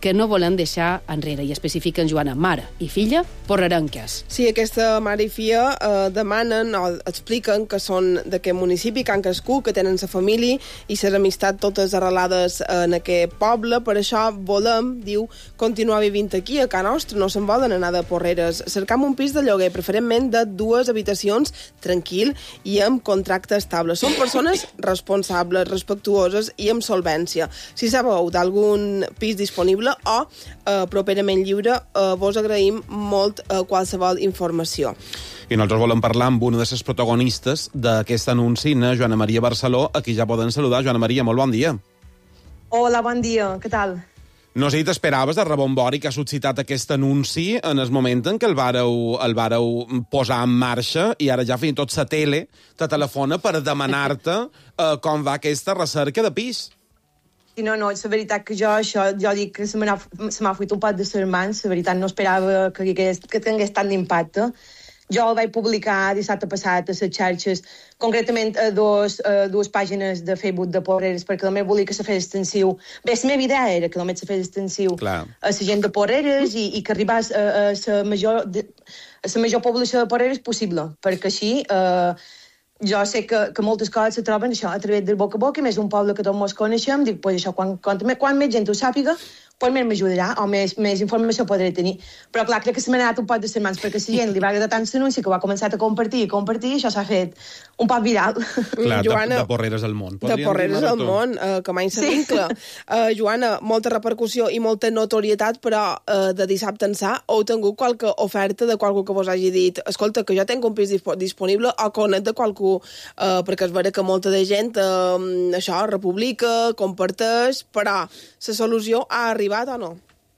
que no volen deixar enrere, i especifiquen, Joana, mare i filla porrerenques. Sí, aquesta mare i filla eh, demanen o expliquen que són d'aquest municipi, que han crescut, que tenen sa família i ses amistats totes arrelades en aquest poble. Per això volem, diu, continuar vivint aquí, a casa nostra, no se'n volen anar de Porreres. Cercam un pis de lloguer, preferentment de dues habitacions, tranquil i amb contracte estable. Són persones responsables, respectuoses i amb solvència. Si sabeu d'algun pis disponible o eh, properament lliure, eh, vos agraïm molt eh, qualsevol informació. I nosaltres volem parlar amb una de les protagonistes d'aquest anunci, Joana Maria Barceló, a qui ja poden saludar. Joana Maria, molt bon dia. Hola, bon dia, què tal? No sé si t'esperaves de rebombori que ha suscitat aquest anunci en el moment en què el vareu, el vareu posar en marxa i ara ja fins i tot la tele te telefona per demanar-te eh, com va aquesta recerca de pis. Sí, no, no, la veritat que jo, això, jo dic que se m'ha fet un pot de les mans, la veritat no esperava que, hagués, que tingués tant d'impacte. Jo el vaig publicar dissabte passat a les xarxes, concretament a dos, a dues pàgines de Facebook de Porreres, perquè també volia que se fes extensiu. Bé, la meva idea era que només se fes extensiu Clar. a la gent de Porreres i, i que arribés a, a, la major, a la major població de Porreres possible, perquè així eh, jo sé que, que moltes coses se troben això a través del boca a boca, i més un poble que tots ens coneixem, dic, pues això, quan, quan, quan més gent ho sàpiga, pues més m'ajudarà, o més, més informació podré tenir. Però clar, crec que se m'ha anat un pot de setmanes, perquè la gent li va agradar tant l'anunci que ho ha començat a compartir i compartir, i això s'ha fet un poc viral. Clar, Joana, de, de Porreres al món. De Porreres al món, eh, que mai s'avincle. Sí. Eh, Joana, molta repercussió i molta notorietat, però eh, de dissabte ençà heu tingut qualque oferta de qualcú que vos hagi dit escolta, que jo tinc un pis disp disponible, o conet de qualcú, eh, perquè es veurà que molta de gent eh, això, republica, comparteix, però la solució ha arribat o no?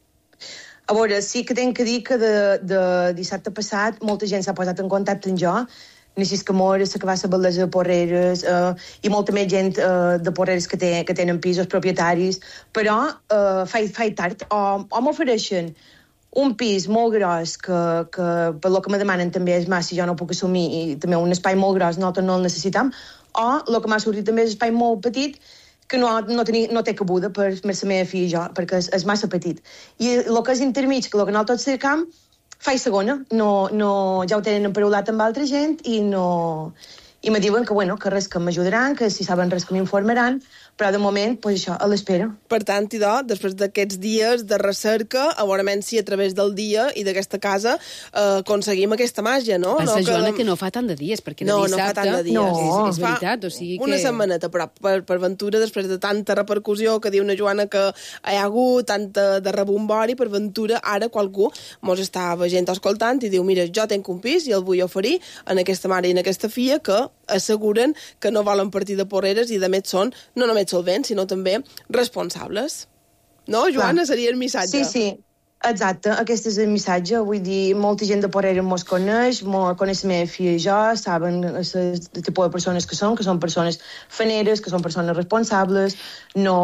A veure, sí que tinc que dir que de, de dissabte passat molta gent s'ha posat en contacte amb jo, Narcís Camores, la que va ser bellesa de Porreres, eh, i molta més gent eh, de Porreres que, té, que tenen pisos propietaris, però eh, faig, faig tard, o, o m'ofereixen un pis molt gros, que, que per lo que me demanen també és massa, jo no puc assumir, i també un espai molt gros nosaltres no el necessitam, o el que m'ha sortit també és un espai molt petit, que no, no, teni, no té cabuda per la meva filla i jo, perquè és, és massa petit. I el que és intermig, que el que nosaltres cercam, faig segona. No, no, ja ho tenen emparaulat amb altra gent i no... I me diuen que, bueno, que res que m'ajudaran, que si saben res que m'informaran, però de moment, pues això, a l'espera. Per tant, idò, després d'aquests dies de recerca, a veure si a través del dia i d'aquesta casa eh, aconseguim aquesta màgia, no? Pensa, no, Joana, que... que no fa tant de dies, perquè de no, dissabte... No, fa tant de dies. No, és, és fa veritat, o sigui que... Una setmaneta, però per, per ventura, després de tanta repercussió que diu una Joana que hi ha hagut, tanta de rebombori, per ventura, ara qualcú mos està veient o escoltant i diu, mira, jo tenc un pis i el vull oferir en aquesta mare i en aquesta filla que asseguren que no volen partir de Porreres i, de més, són no només solvents, sinó també responsables. No, Joana? Clar. Seria el missatge. Sí, sí, exacte. Aquest és el missatge. Vull dir, molta gent de Porreres mos coneix, mos coneix la meva filla i jo, saben el tipus de persones que són, que són persones faneres, que són persones responsables, no...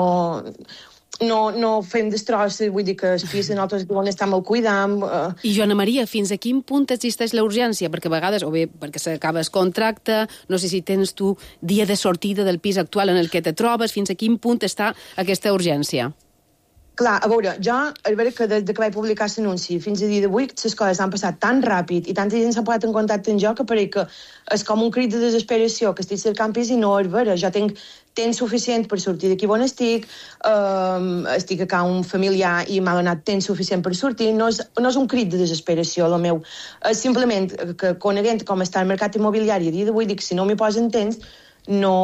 No, no fem destrosses, vull dir que els fills de nosaltres diuen estar mal cuidant. Uh... I, Joana Maria, fins a quin punt existeix la urgència? Perquè a vegades, o bé perquè s'acaba el contracte, no sé si tens tu dia de sortida del pis actual en el que te trobes, fins a quin punt està aquesta urgència? Clar, a veure, jo, a veure que des que vaig publicar l'anunci fins a dia d'avui, les coses han passat tan ràpid i tanta gent s'ha posat en contacte amb jo que pareix que és com un crit de desesperació, que estic cercant pis i no és vera. Jo tinc temps suficient per sortir d'aquí on estic, um, estic a casa un familiar i m'ha donat temps suficient per sortir, no és, no és un crit de desesperació, el meu. És simplement que, coneguent com està el mercat immobiliari a dia d'avui, dic, si no m'hi posen temps, no...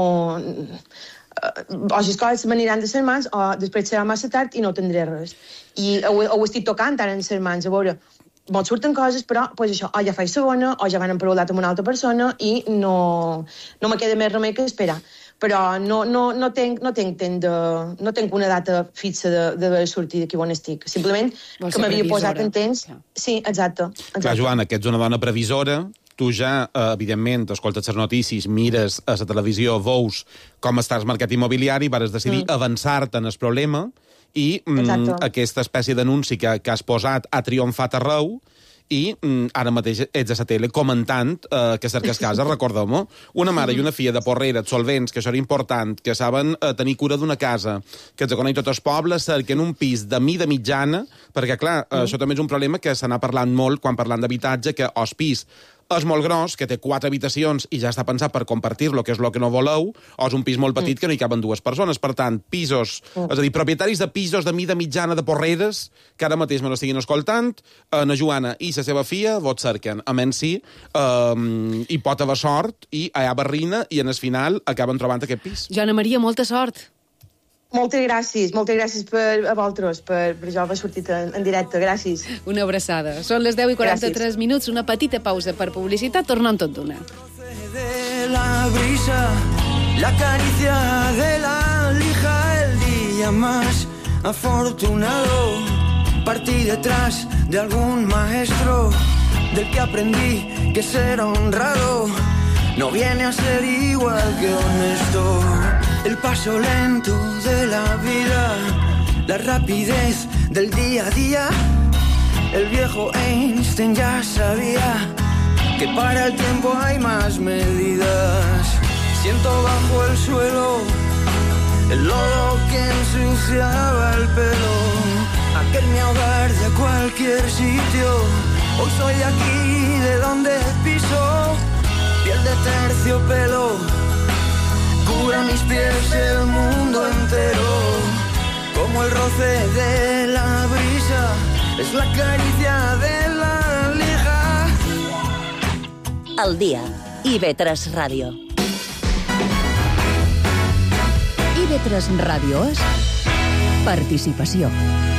o les coses m'aniran de les mans o després serà massa tard i no tindré res. I ho, ho estic tocant ara en les mans, a veure, molt surten coses, però pues això, o ja faig segona, o ja van emparaulat amb una altra persona i no, no me queda més remei que esperar. Però no, no, no, tenc, no, tenc, tenc de, no tenc una data fixa de, de sortir d'aquí on estic. Simplement que m'havia posat en temps... Sí, exacte, exacte. Clar, Joana, que ets una dona previsora, tu ja, eh, evidentment, escoltes les notícies, mires a la televisió, veus com està el mercat immobiliari, vas decidir mm. avançar-te en el problema i mm, aquesta espècie d'anunci que, que has posat ha triomfat arreu i mm, ara mateix ets a la tele comentant eh, que cerques casa, recordem-ho. Una mare i una filla de Porrera, solvents, que això era important, que saben eh, tenir cura d'una casa, que ens coneix tot el poble, cerquen un pis de mida mitjana, perquè, clar, mm. això també és un problema que se n'ha parlat molt quan parlant d'habitatge, que el pis és molt gros, que té quatre habitacions i ja està pensat per compartir-lo, que és el que no voleu, o és un pis molt petit mm. que no hi caben dues persones. Per tant, pisos, mm. és a dir, propietaris de pisos de mida mitjana de Porreres, que ara mateix me l'estiguin escoltant, eh, na Joana i la seva filla vos cerquen. A menys sí, eh, hi pot haver sort, i allà barrina, i en el final acaben trobant aquest pis. Joana Maria, molta sort. Moltes gràcies, moltes gràcies per a vosaltres, per, per jo haver sortit en, en directe, gràcies. Una abraçada. Són les deu i quaranta-tres gràcies. Minuts, una petita pausa per publicitat, tornem tot d'una. De la brisa, la caricia de la lija, el día más afortunado, partí detrás de algún maestro, del que aprendí que ser honrado no viene a ser igual que honesto. El paso lento de la vida, la rapidez del día a día. El viejo Einstein ya sabía que para el tiempo hay más medidas. Siento bajo el suelo el lodo que ensuciaba el pelo. Aquel mi hogar de cualquier sitio, hoy soy de aquí, de donde piso. Piel de terciopelo cubra mis pies el mundo entero, como el roce de la brisa, es la caricia de la lija. Al día, I V tres Ràdio. I V tres Ràdio és participació.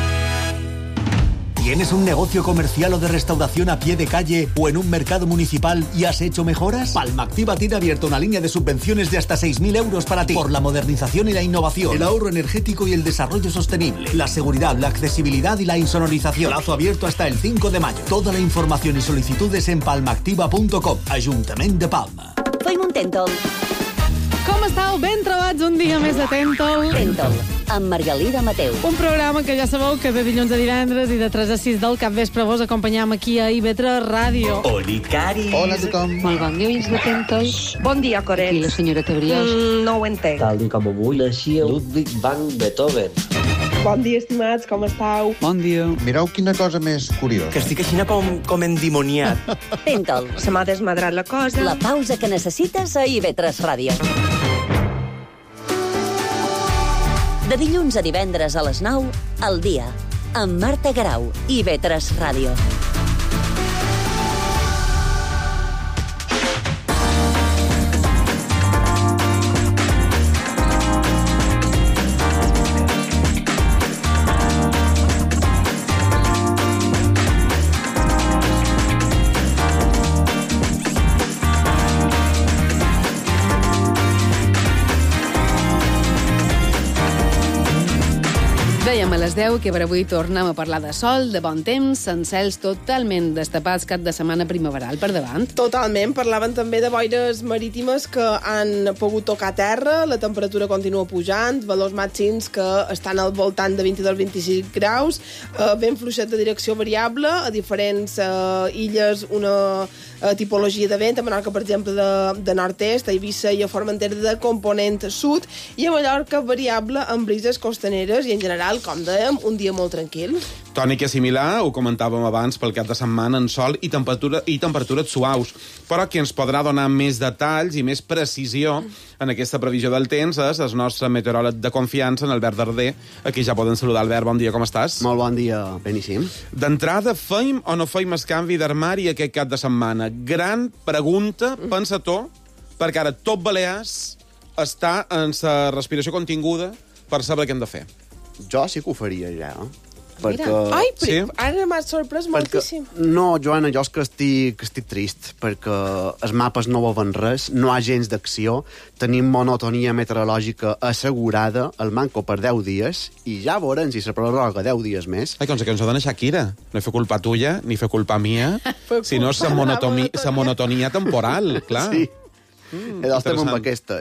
¿Tienes un negocio comercial o de restauración a pie de calle o en un mercado municipal y has hecho mejoras? Palma Activa tiene abierta una línea de subvenciones de hasta seis mil euros para ti, por la modernización y la innovación, el ahorro energético y el desarrollo sostenible, la seguridad, la accesibilidad y la insonorización. Plazo abierto hasta el cinco de mayo. Toda la información y solicitudes en palma activa punto com. Ayuntamiento de Palma. Fem un Tèntol. Com estàu? Ben trobats un dia més de Tèntol. Tèntol, amb Margalida Mateu. Un programa que ja sabeu que de dilluns a divendres i de tres a sis del capvespre vos acompanyam aquí a I V tres Ràdio. Oli, Cari. Hola a tothom. Molt bon dia, oients de Tèntol. Bon dia, Coret. I la senyora Tebriós. Mm, no ho entenc. Tal com avui naixia Ludwig van Beethoven. Bon dia, estimats, com estàu? Bon dia. Mireu quina cosa més curiosa. Que estic així com, com endimoniat. Tèntol. Se m'ha desmadrat la cosa. La pausa que necessites a I V tres Ràdio. De dilluns a divendres a les nou, al dia, amb Marta Garau, I V tres Ràdio. Dèiem a les deu que per avui tornem a parlar de sol, de bon temps, en cels totalment destapats, cap de setmana primaveral per davant. Totalment. Parlaven també de boires marítimes que han pogut tocar terra, la temperatura continua pujant, valors màxims que estan al voltant de vint-i-dos a vint-i-cinc graus, eh, ben fluixet de direcció variable, a diferents eh, illes una eh, tipologia de vent, a Menorca, per exemple, de, de nord-est, a Eivissa i a Formentera de component sud, i a Mallorca variable amb brises costaneres i en general, com dèiem, un dia molt tranquil. Tònica similar, ho comentàvem abans, pel cap de setmana en sol i, temperatura, i temperatures suaus, però qui ens podrà donar més detalls i més precisió en aquesta previsió del temps és el nostre meteoròleg de confiança, en Albert Darder. Aquí ja poden saludar. Albert, bon dia, com estàs? Molt bon dia, beníssim. D'entrada, feim o no feim el canvi d'armari aquest cap de setmana? Gran pregunta, pensa tu, perquè ara tot Balears està en sa respiració continguda per saber què hem de fer. Jo sí que ho faria, ja. Perquè... Ai, sí? Ara m'has sorprès perquè... moltíssim. No, Joana, jo és que estic, que estic trist, perquè els mapes no veuen res, no hi ha gens d'acció, tenim monotonia meteorològica assegurada, el manco per deu dies, i ja veurem si se prorroga deu dies més. Ai, com que ens ho dona Shakira. No he fet culpa tuya, ni fer culpa mia, sinó sa monotonia, monotonia temporal, clar. Sí. Mm, estem amb aquestes.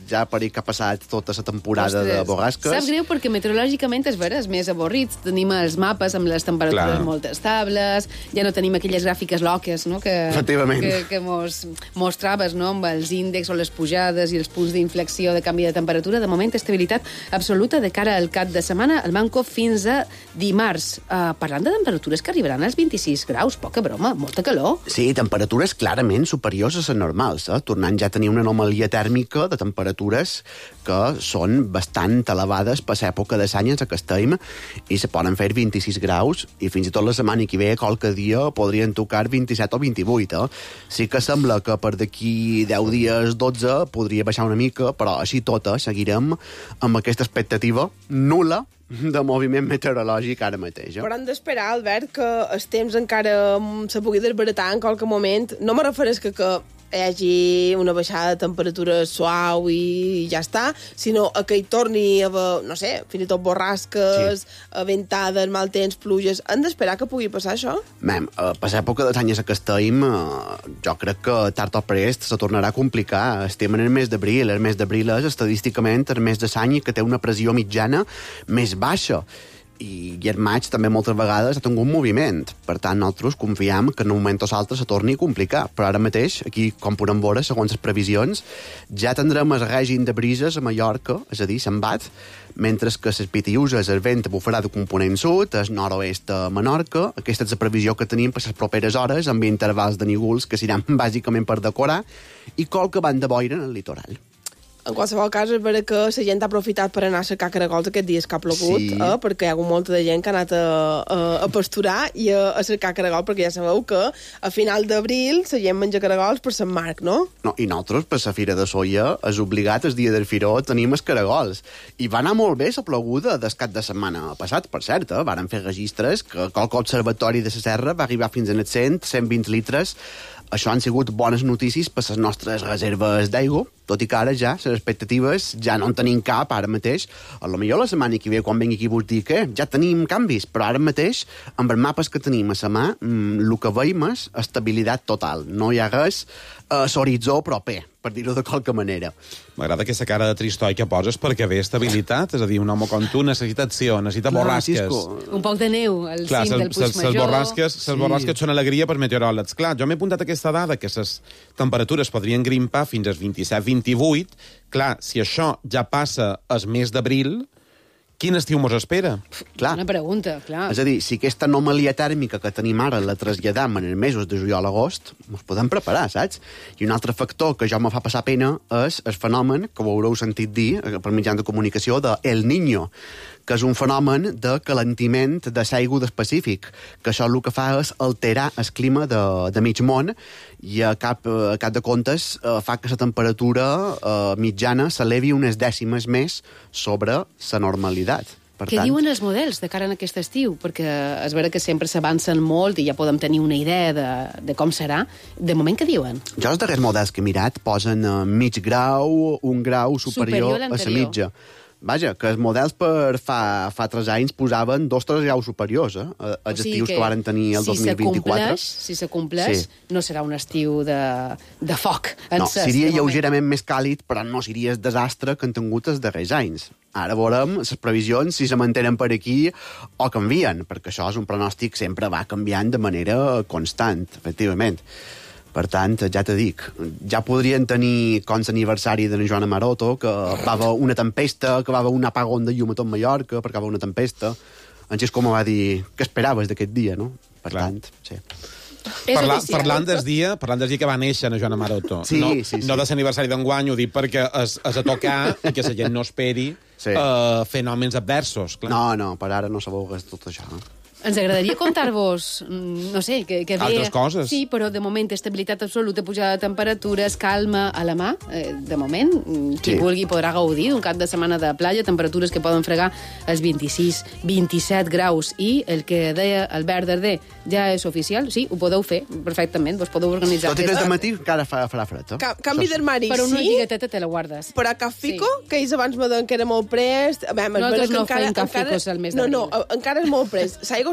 ja per que ha passat tota la temporada Ostres, de borrasques. Sap greu perquè meteorològicament és vera, és més avorrit. Tenim els mapes amb les temperatures Clar. molt estables, ja no tenim aquelles gràfiques loques, no?, que, Efectivament. que, que mos mostraves, no?, amb els índexs o les pujades i els punts d'inflexió de canvi de temperatura. De moment, estabilitat absoluta de cara al cap de setmana, al Manco fins a dimarts. Uh, parlant de temperatures que arribaran als vint-i-sis graus, poca broma, molta calor. Sí, temperatures clarament superiors a les normals, eh? Tornant ja a tenir una anomalia tèrmica de temperatures que són bastant elevades per l'època de l'any en què estem i se poden fer vint-i-sis graus i fins i tot la setmana que ve qualque dia podrien tocar vint-i-set o vint-i-vuit. Eh? Sí que sembla que per d'aquí deu dies, dotze, podria baixar una mica, però així tot eh, seguirem amb aquesta expectativa nul·la de moviment meteorològic ara mateix. Eh? Però hem d'esperar, Albert, que el temps encara se pugui desbaratar en qualque moment. No me refereix que, que hi hagi una baixada de temperatura suau i ja està, sinó a que hi torni a haver, no sé, fins i tot borrasques, sí. ventades, mal temps, pluges. Hem d'esperar que pugui passar això? Mem, eh, per l'època de l'any que estem, eh, jo crec que tard o prest se tornarà a complicar. Estem en el mes d'abril. El mes d'abril és, estadísticament, el mes de l'any que té una pressió mitjana més baixa. I, i el maig també moltes vegades ha tingut un moviment. Per tant, nosaltres confiam que en un moment o l'altre se torni a complicar. Però ara mateix, aquí, com podem veure, segons les previsions, ja tindrem el règim de brises a Mallorca, és a dir, se'n bat, mentre que les pitiuses, el vent bufarà de component sud, el nord-oest a Menorca. Aquesta és la previsió que tenim per les properes hores, amb intervals de nígols que seran bàsicament per decorar, i qualque banda boira en el litoral. En qualsevol cas, és vera que la gent ha aprofitat per anar a cercar caragols aquests dies que ha plogut, sí. eh? Perquè hi ha hagut molta de gent que ha anat a, a, a pasturar i a, a cercar caragols, perquè ja sabeu que a final d'abril la gent menja caragols per Sant Marc, no? No, i nosaltres, per la Fira de Soia, és obligat el dia del Firó tenim els caragols. I va anar molt bé la ploguda del cap de setmana passat, per cert, eh? Varen fer registres que qualque observatori de la serra va arribar fins a cent, cent vint litres. Això han sigut bones notícies per les nostres reserves d'aigua, tot i que ara ja les expectatives ja no en tenim cap ara mateix. A lo millor la setmana que ve, quan vengui aquí, vos dic que ja tenim canvis, però ara mateix, amb els mapes que tenim a la mà, el que veiem és estabilitat total. No hi ha res a l'horitzó proper, per dir-ho de qualque manera. M'agrada aquesta cara de tristoi que poses perquè ve estabilitat, és a dir, un home com tu necessita acció, necessita Clar, borrasques. Cisco. Un poc de neu al Clar, cim del Puigmajor. Les borrasques, sí. borrasques són alegria per meteoròlegs. Clar, jo m'he apuntat aquesta dada, que les temperatures podrien grimpar fins als vint-i-set vint-i-vuit. Clar, si això ja passa al mes d'abril, quin estiu mos espera? Clar. Una pregunta, clar. És a dir, si aquesta anomalia tèrmica que tenim ara la traslladam en els mesos de juliol-agost, ens podem preparar, saps? I un altre factor que jo me fa passar pena és el fenomen, que ho haureu sentit dir per mitjans de comunicació, de El Niño, que és un fenomen de calentiment de l'aigua del Pacífic, que això el que fa és alterar el clima de, de mig món i a cap, a cap de comptes eh, fa que la temperatura eh, mitjana s'elevi unes dècimes més sobre la normalitat. Per Què tant, diuen els models de cara a aquest estiu? Perquè és vera que sempre s'avancen molt i ja podem tenir una idea de, de com serà. De moment, què diuen? jo els darrers models que he mirat posen eh, mig grau, un grau superior, Superior a a la l'anterior. mitja. Vaja, que els models per fa, fa tres anys posaven dos tres graus superiors, eh? Els O sigui estius que, que varen tenir el si dos mil vint-i-quatre. Si s'acompleix, Sí. no serà un estiu de, de foc. No, encès, seria de moment. lleugerament més càlid, però no seria el desastre que han tingut els darrers anys. Ara veurem les previsions, si se mantenen per aquí o canvien, perquè això és un pronòstic que sempre va canviant de manera constant, efectivament. Per tant, ja te dic, ja podrien tenir com l'aniversari de Joana Maroto, que va haver una tempesta, que va haver un apagón de llum a tot Mallorca, perquè va haver una tempesta. En Xisco me va dir, què esperaves d'aquest dia, no? Per Clar. tant, sí. Parla, parlant del dia, parlant del dia que va néixer na Joana Maroto. Sí, no, sí, sí. no de l'aniversari d'enguany, ho dic perquè és, és a tocar i que la gent no esperi Sí. uh, fenòmens adversos. Clar. No, no, per ara no sabeu res de tot això. Eh? Ens agradaria contar-vos, mm, no sé, que, que ve... Altres coses. Sí, però de moment estabilitat absoluta, pujada de temperatures, calma a la mà. Eh, de moment, mm, qui Sí. vulgui podrà gaudir d'un cap de setmana de platja, temperatures que poden fregar els vint-i-sis vint-i-set graus. I el que deia Albert Darder ja és oficial, sí, ho podeu fer perfectament, vos podeu organitzar. Tot i que és de matí encara fa, farà fred. Eh? Ca canvi d'armari, Però una sí, lligateta te la guardes. però a Cap Fico, sí. que ells abans me deien que era molt prest... A veure, Nosaltres que no encara, fem Cap encara, Ficos al mes No, d'abril. no, encara és molt prest. L'aigua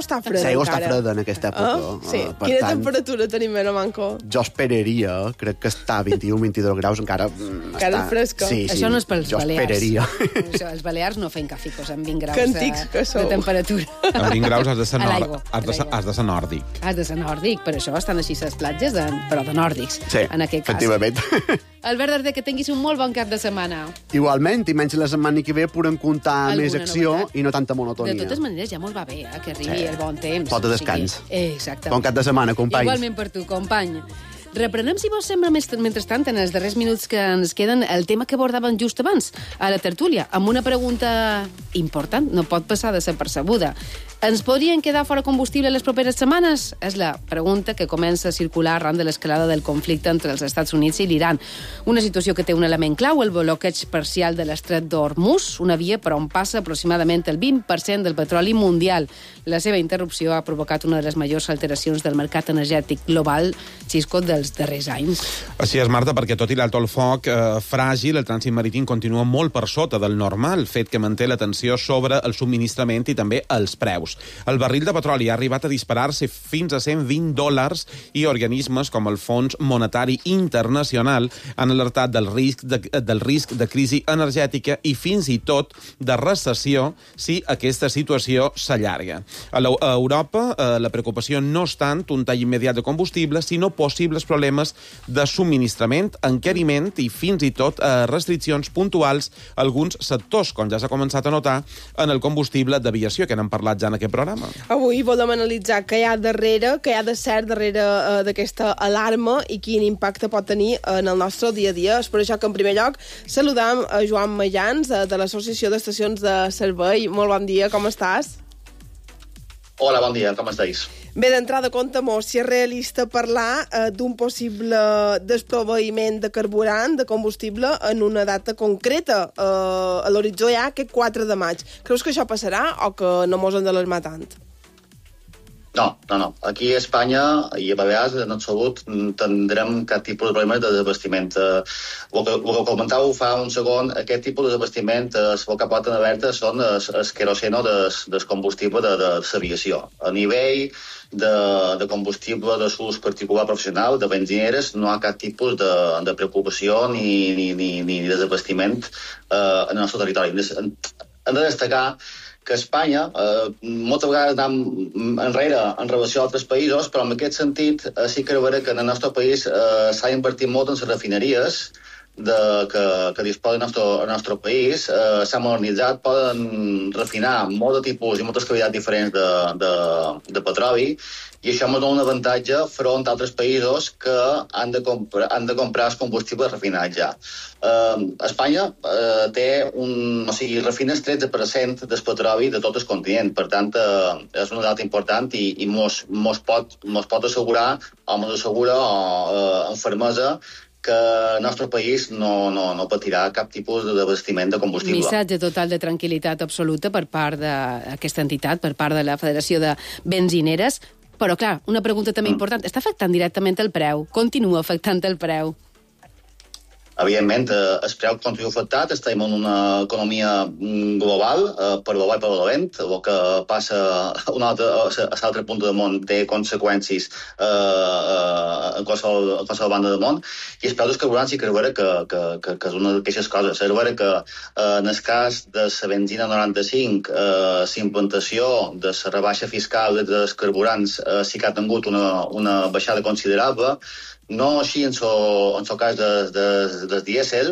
o està freda L'aigua encara? està freda en aquesta època. Ah? Sí. Uh, per Quina tant, temperatura tenim a Manco? jo esperaria, crec que està a vint-i-un vint-i-dos graus, encara... mm, Encara està... fresca. Sí, sí, Això no és pels jo balears. esperaria. Això, els balears no feien càficos amb vint graus Que de, antics que sou. de temperatura. Amb vint graus has de ser, A nor... l'aigua, has de ser, has de ser nòrdic. Has de ser nòrdic, per això estan així les platges, de, però de nòrdics, Sí, en aquest cas. efectivament. Albert Darder, que tinguis un molt bon cap de setmana. Igualment, i menys la setmana que ve podem comptar Alguna més acció novetat? i no tanta De monotonia. totes maneres, ja molt va bé, eh, que arribi Sí. el bon temps. Pot de descans. O sigui, exactament. Bon cap de setmana, companys. Igualment per tu, company. Reprenem, si vos sembla, més- mentrestant, en els darrers minuts que ens queden, el tema que abordàvem just abans, a la tertúlia, amb una pregunta important, no pot passar de ser percebuda. Ens podrien quedar fora combustible les properes setmanes? És la pregunta que comença a circular arran de l'escalada del conflicte entre els Estats Units i l'Iran. Una situació que té un element clau, el bloqueig parcial de l'estret d'Hormuz, una via per on passa aproximadament el vint per cent del petroli mundial. La seva interrupció ha provocat una de les majors alteracions del mercat energètic global, Xisco, dels darrers anys. Així és, Marta, perquè tot i l'alto el foc eh, fràgil, el trànsit marítim continua molt per sota del normal, fet que manté la tensió sobre el subministrament i també els preus. El barril de petroli ha arribat a disparar-se fins a cent vint dòlars i organismes com el Fons Monetari Internacional han alertat del risc de, del risc de crisi energètica i fins i tot de recessió si aquesta situació s'allarga. A, la, a Europa, eh, la preocupació no és tant un tall immediat de combustible, sinó possibles problemes de subministrament, encariment i fins i tot eh, restriccions puntuals a alguns sectors, com ja s'ha començat a notar en el combustible d'aviació, que n'hem parlat ja en aquest programa. Avui volem analitzar què hi ha darrere, què hi ha de cert darrere eh, d'aquesta alarma i quin impacte pot tenir en el nostre dia a dia. És per això que, en primer lloc, saludam a Joan Mayans, eh, de l'Associació d'Estacions de Servei. Molt bon dia, com estàs? Hola, bon dia, com estàs? Bé, d'entrada, compta-mos si és realista parlar eh, d'un possible desproveïment de carburant, de combustible, en una data concreta. Eh, a l'horitzó hi ha aquest quatre de maig. Creus que això passarà o que no mos hem d'alarmar tant? No, no, no. Aquí a Espanya i a Balears, en absolut, tindrem cap tipus de problema de desabastiment. Eh, el, que, el que comentàveu fa un segon, aquest tipus de desabastiment, eh, el que poden haver-te són el, el queroseno del, del combustible de, de l'aviació. A nivell de, de combustible de ús particular professional, de benzineres, no hi ha cap tipus de, de preocupació ni, ni, ni, ni desabastiment eh, en el nostre territori. Hem de destacar que Espanya eh, moltes vegades anem enrere en relació a altres països, però en aquest sentit eh, sí que veure que en el nostre país eh, s'ha invertit molt en les refineries de, que, que disposa el nostre, el nostre país. Eh, s'ha modernitzat, poden refinar molt de tipus i moltes qualitats diferents de, de, de petroli, i això ens dona un avantatge front a altres països que han de comprar, han de comprar els combustibles refinats ja. Eh, Espanya eh, té un... O sigui, refina el tretze per cent del petroli de tot el continent. Per tant, eh, és una data important i, i mos, mos, pot, mos pot assegurar, o mos assegura eh, amb fermesa que el nostre país no, no, no patirà cap tipus d'abastiment de combustible. Missatge total de tranquil·litat absoluta per part d'aquesta entitat, per part de la Federació de Benzineres. Però, clar, una pregunta també important. Està afectant directament el preu? Continua afectant el preu? Evidentment, eh, el preu continua afectat, estem en una economia global, eh, per bo i per dolent, el que passa a un altre, a l'altre punt del món té conseqüències eh, en, qualsevol, en qualsevol banda del món, i els preus dels carburants sí que és vera que, que, que, que és una d'aquestes coses. És vera que eh, en el cas de la benzina noranta-cinc, eh, la implantació de la rebaixa fiscal dels carburants eh, sí que ha tingut una, una baixada considerable. No així en el cas del de, de, de dièsel,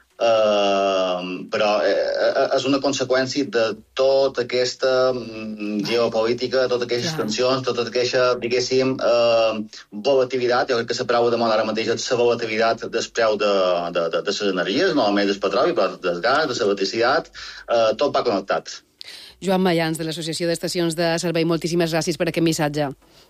eh, però eh, és una conseqüència de tota aquesta geopolítica, totes aquestes tensions, tota aquesta, diguéssim, eh, volatilitat. Jo crec que la paraula de moda ara mateix és la volatilitat del preu de, de, de, de les energies, no només del petroli, però del gas, de l'electricitat, eh, tot va connectat. Joan Mayans, de l'Associació d'Estacions de Servei, moltíssimes gràcies per aquest missatge.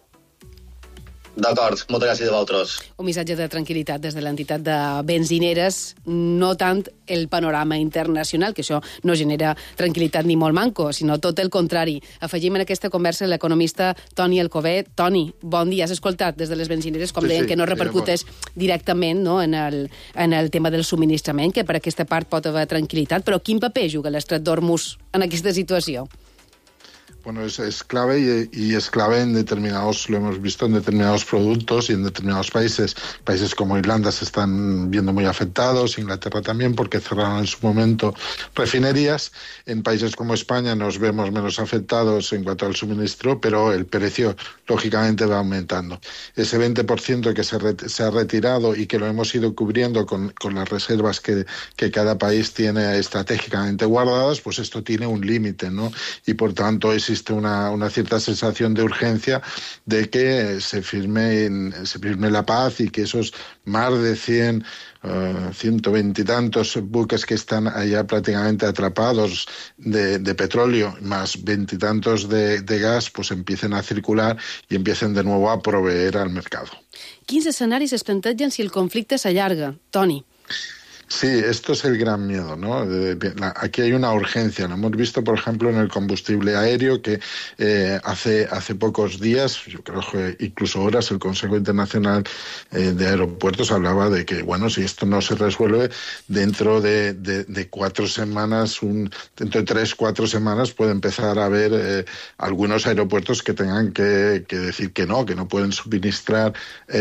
D'acord, moltes gràcies a vosaltres. Un missatge de tranquil·litat des de l'entitat de Benzineres, no tant el panorama internacional, que això no genera tranquil·litat ni molt manco, sinó tot el contrari. Afegim en aquesta conversa l'economista Toni Alcover. Toni, bon dia. Has escoltat des de les benzineres, com sí, deien, sí, que no sí, repercuteix directament, no, en, el, en el tema del subministrament, que per aquesta part pot haver tranquil·litat, però quin paper juga l'estret d'Hormuz en aquesta situació? Bueno, es, es clave y, y es clave en determinados, lo hemos visto en determinados productos y en determinados países. Países como Irlanda se están viendo muy afectados, Inglaterra también, porque cerraron en su momento refinerías. En países como España nos vemos menos afectados en cuanto al suministro, pero el precio, lógicamente, va aumentando. Ese veinte por ciento que se, re, se ha retirado y que lo hemos ido cubriendo con, con las reservas que, que cada país tiene estratégicamente guardadas, pues esto tiene un límite, ¿no? Y por tanto existe una, una cierta sensación de urgencia de que se firme, se firme la paz y que esos más de cien, uh, ciento veinte y tantos buques que están allá prácticamente atrapados de, de petróleo, más veintitantos de, de gas, pues empiecen a circular y empiecen de nuevo a proveer al mercado. Quins escenaris es plantegen si el conflicte s'allarga, Toni? Sí, esto es el gran miedo, ¿no? Aquí hay una urgencia. Lo hemos visto, por ejemplo, en el combustible aéreo, que eh, hace, hace pocos días, yo creo que incluso horas, el Consejo Internacional eh, de Aeropuertos hablaba de que, bueno, si esto no se resuelve, dentro de, de, de cuatro semanas, un, dentro de tres, cuatro semanas, puede empezar a haber eh, algunos aeropuertos que tengan que, que decir que no, que no pueden suministrar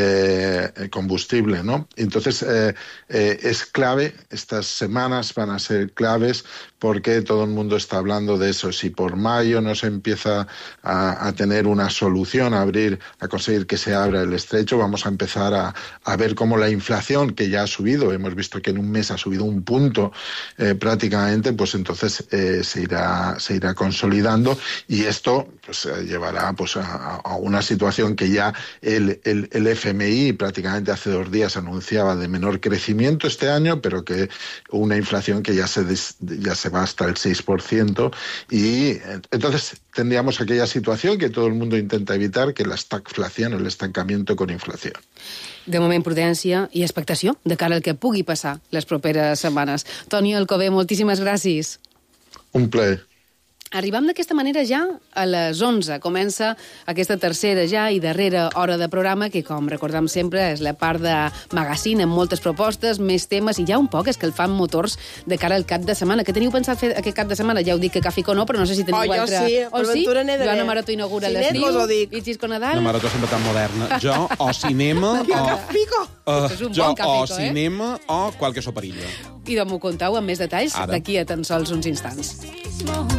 eh, combustible, ¿no? Entonces, eh, eh, es clave. Estas semanas van a ser claves porque todo el mundo está hablando de eso. Si por mayo no se empieza a, a tener una solución, a abrir, a conseguir que se abra el estrecho, vamos a empezar a, a ver cómo la inflación, que ya ha subido, hemos visto que en un mes ha subido un punto eh, prácticamente, pues entonces eh, se irá se irá consolidando y esto pues eh, llevará pues a, a una situación que ya el, el, el F M I prácticamente hace dos días anunciaba de menor crecimiento este año, pero que una inflación que ya se des, ya se va hasta el seis por ciento y entonces tendríamos aquella situación que todo el mundo intenta evitar, que la estagflación, el estancamiento con inflación. De moment, prudència i expectació de cara al que pugui passar les properes setmanes. Toni Alcover, moltíssimes gràcies. Un plaer. Arribam d'aquesta manera ja a les onze. Comença aquesta tercera ja i darrera hora de programa, que, com recordam sempre, és la part de magazine amb moltes propostes, més temes, i ja un poc és que el fan motors de cara al cap de setmana. Què teniu pensat fer aquest cap de setmana? Ja ho dic que Càfico no, però no sé si teniu oh, altre... Oh, jo sí, per oh, Ventura n'he de Joana Marató inaugura sí, l'estiu, i Xisco Nadal. Una marató sempre tan moderna. Jo, o cinema, o... Càfico! Uh, és un jo, bon Càfico, o cinema, eh? o qualque soperilla. I de m'ho contau amb més detalls Ara. d'aquí a tan sols uns instants.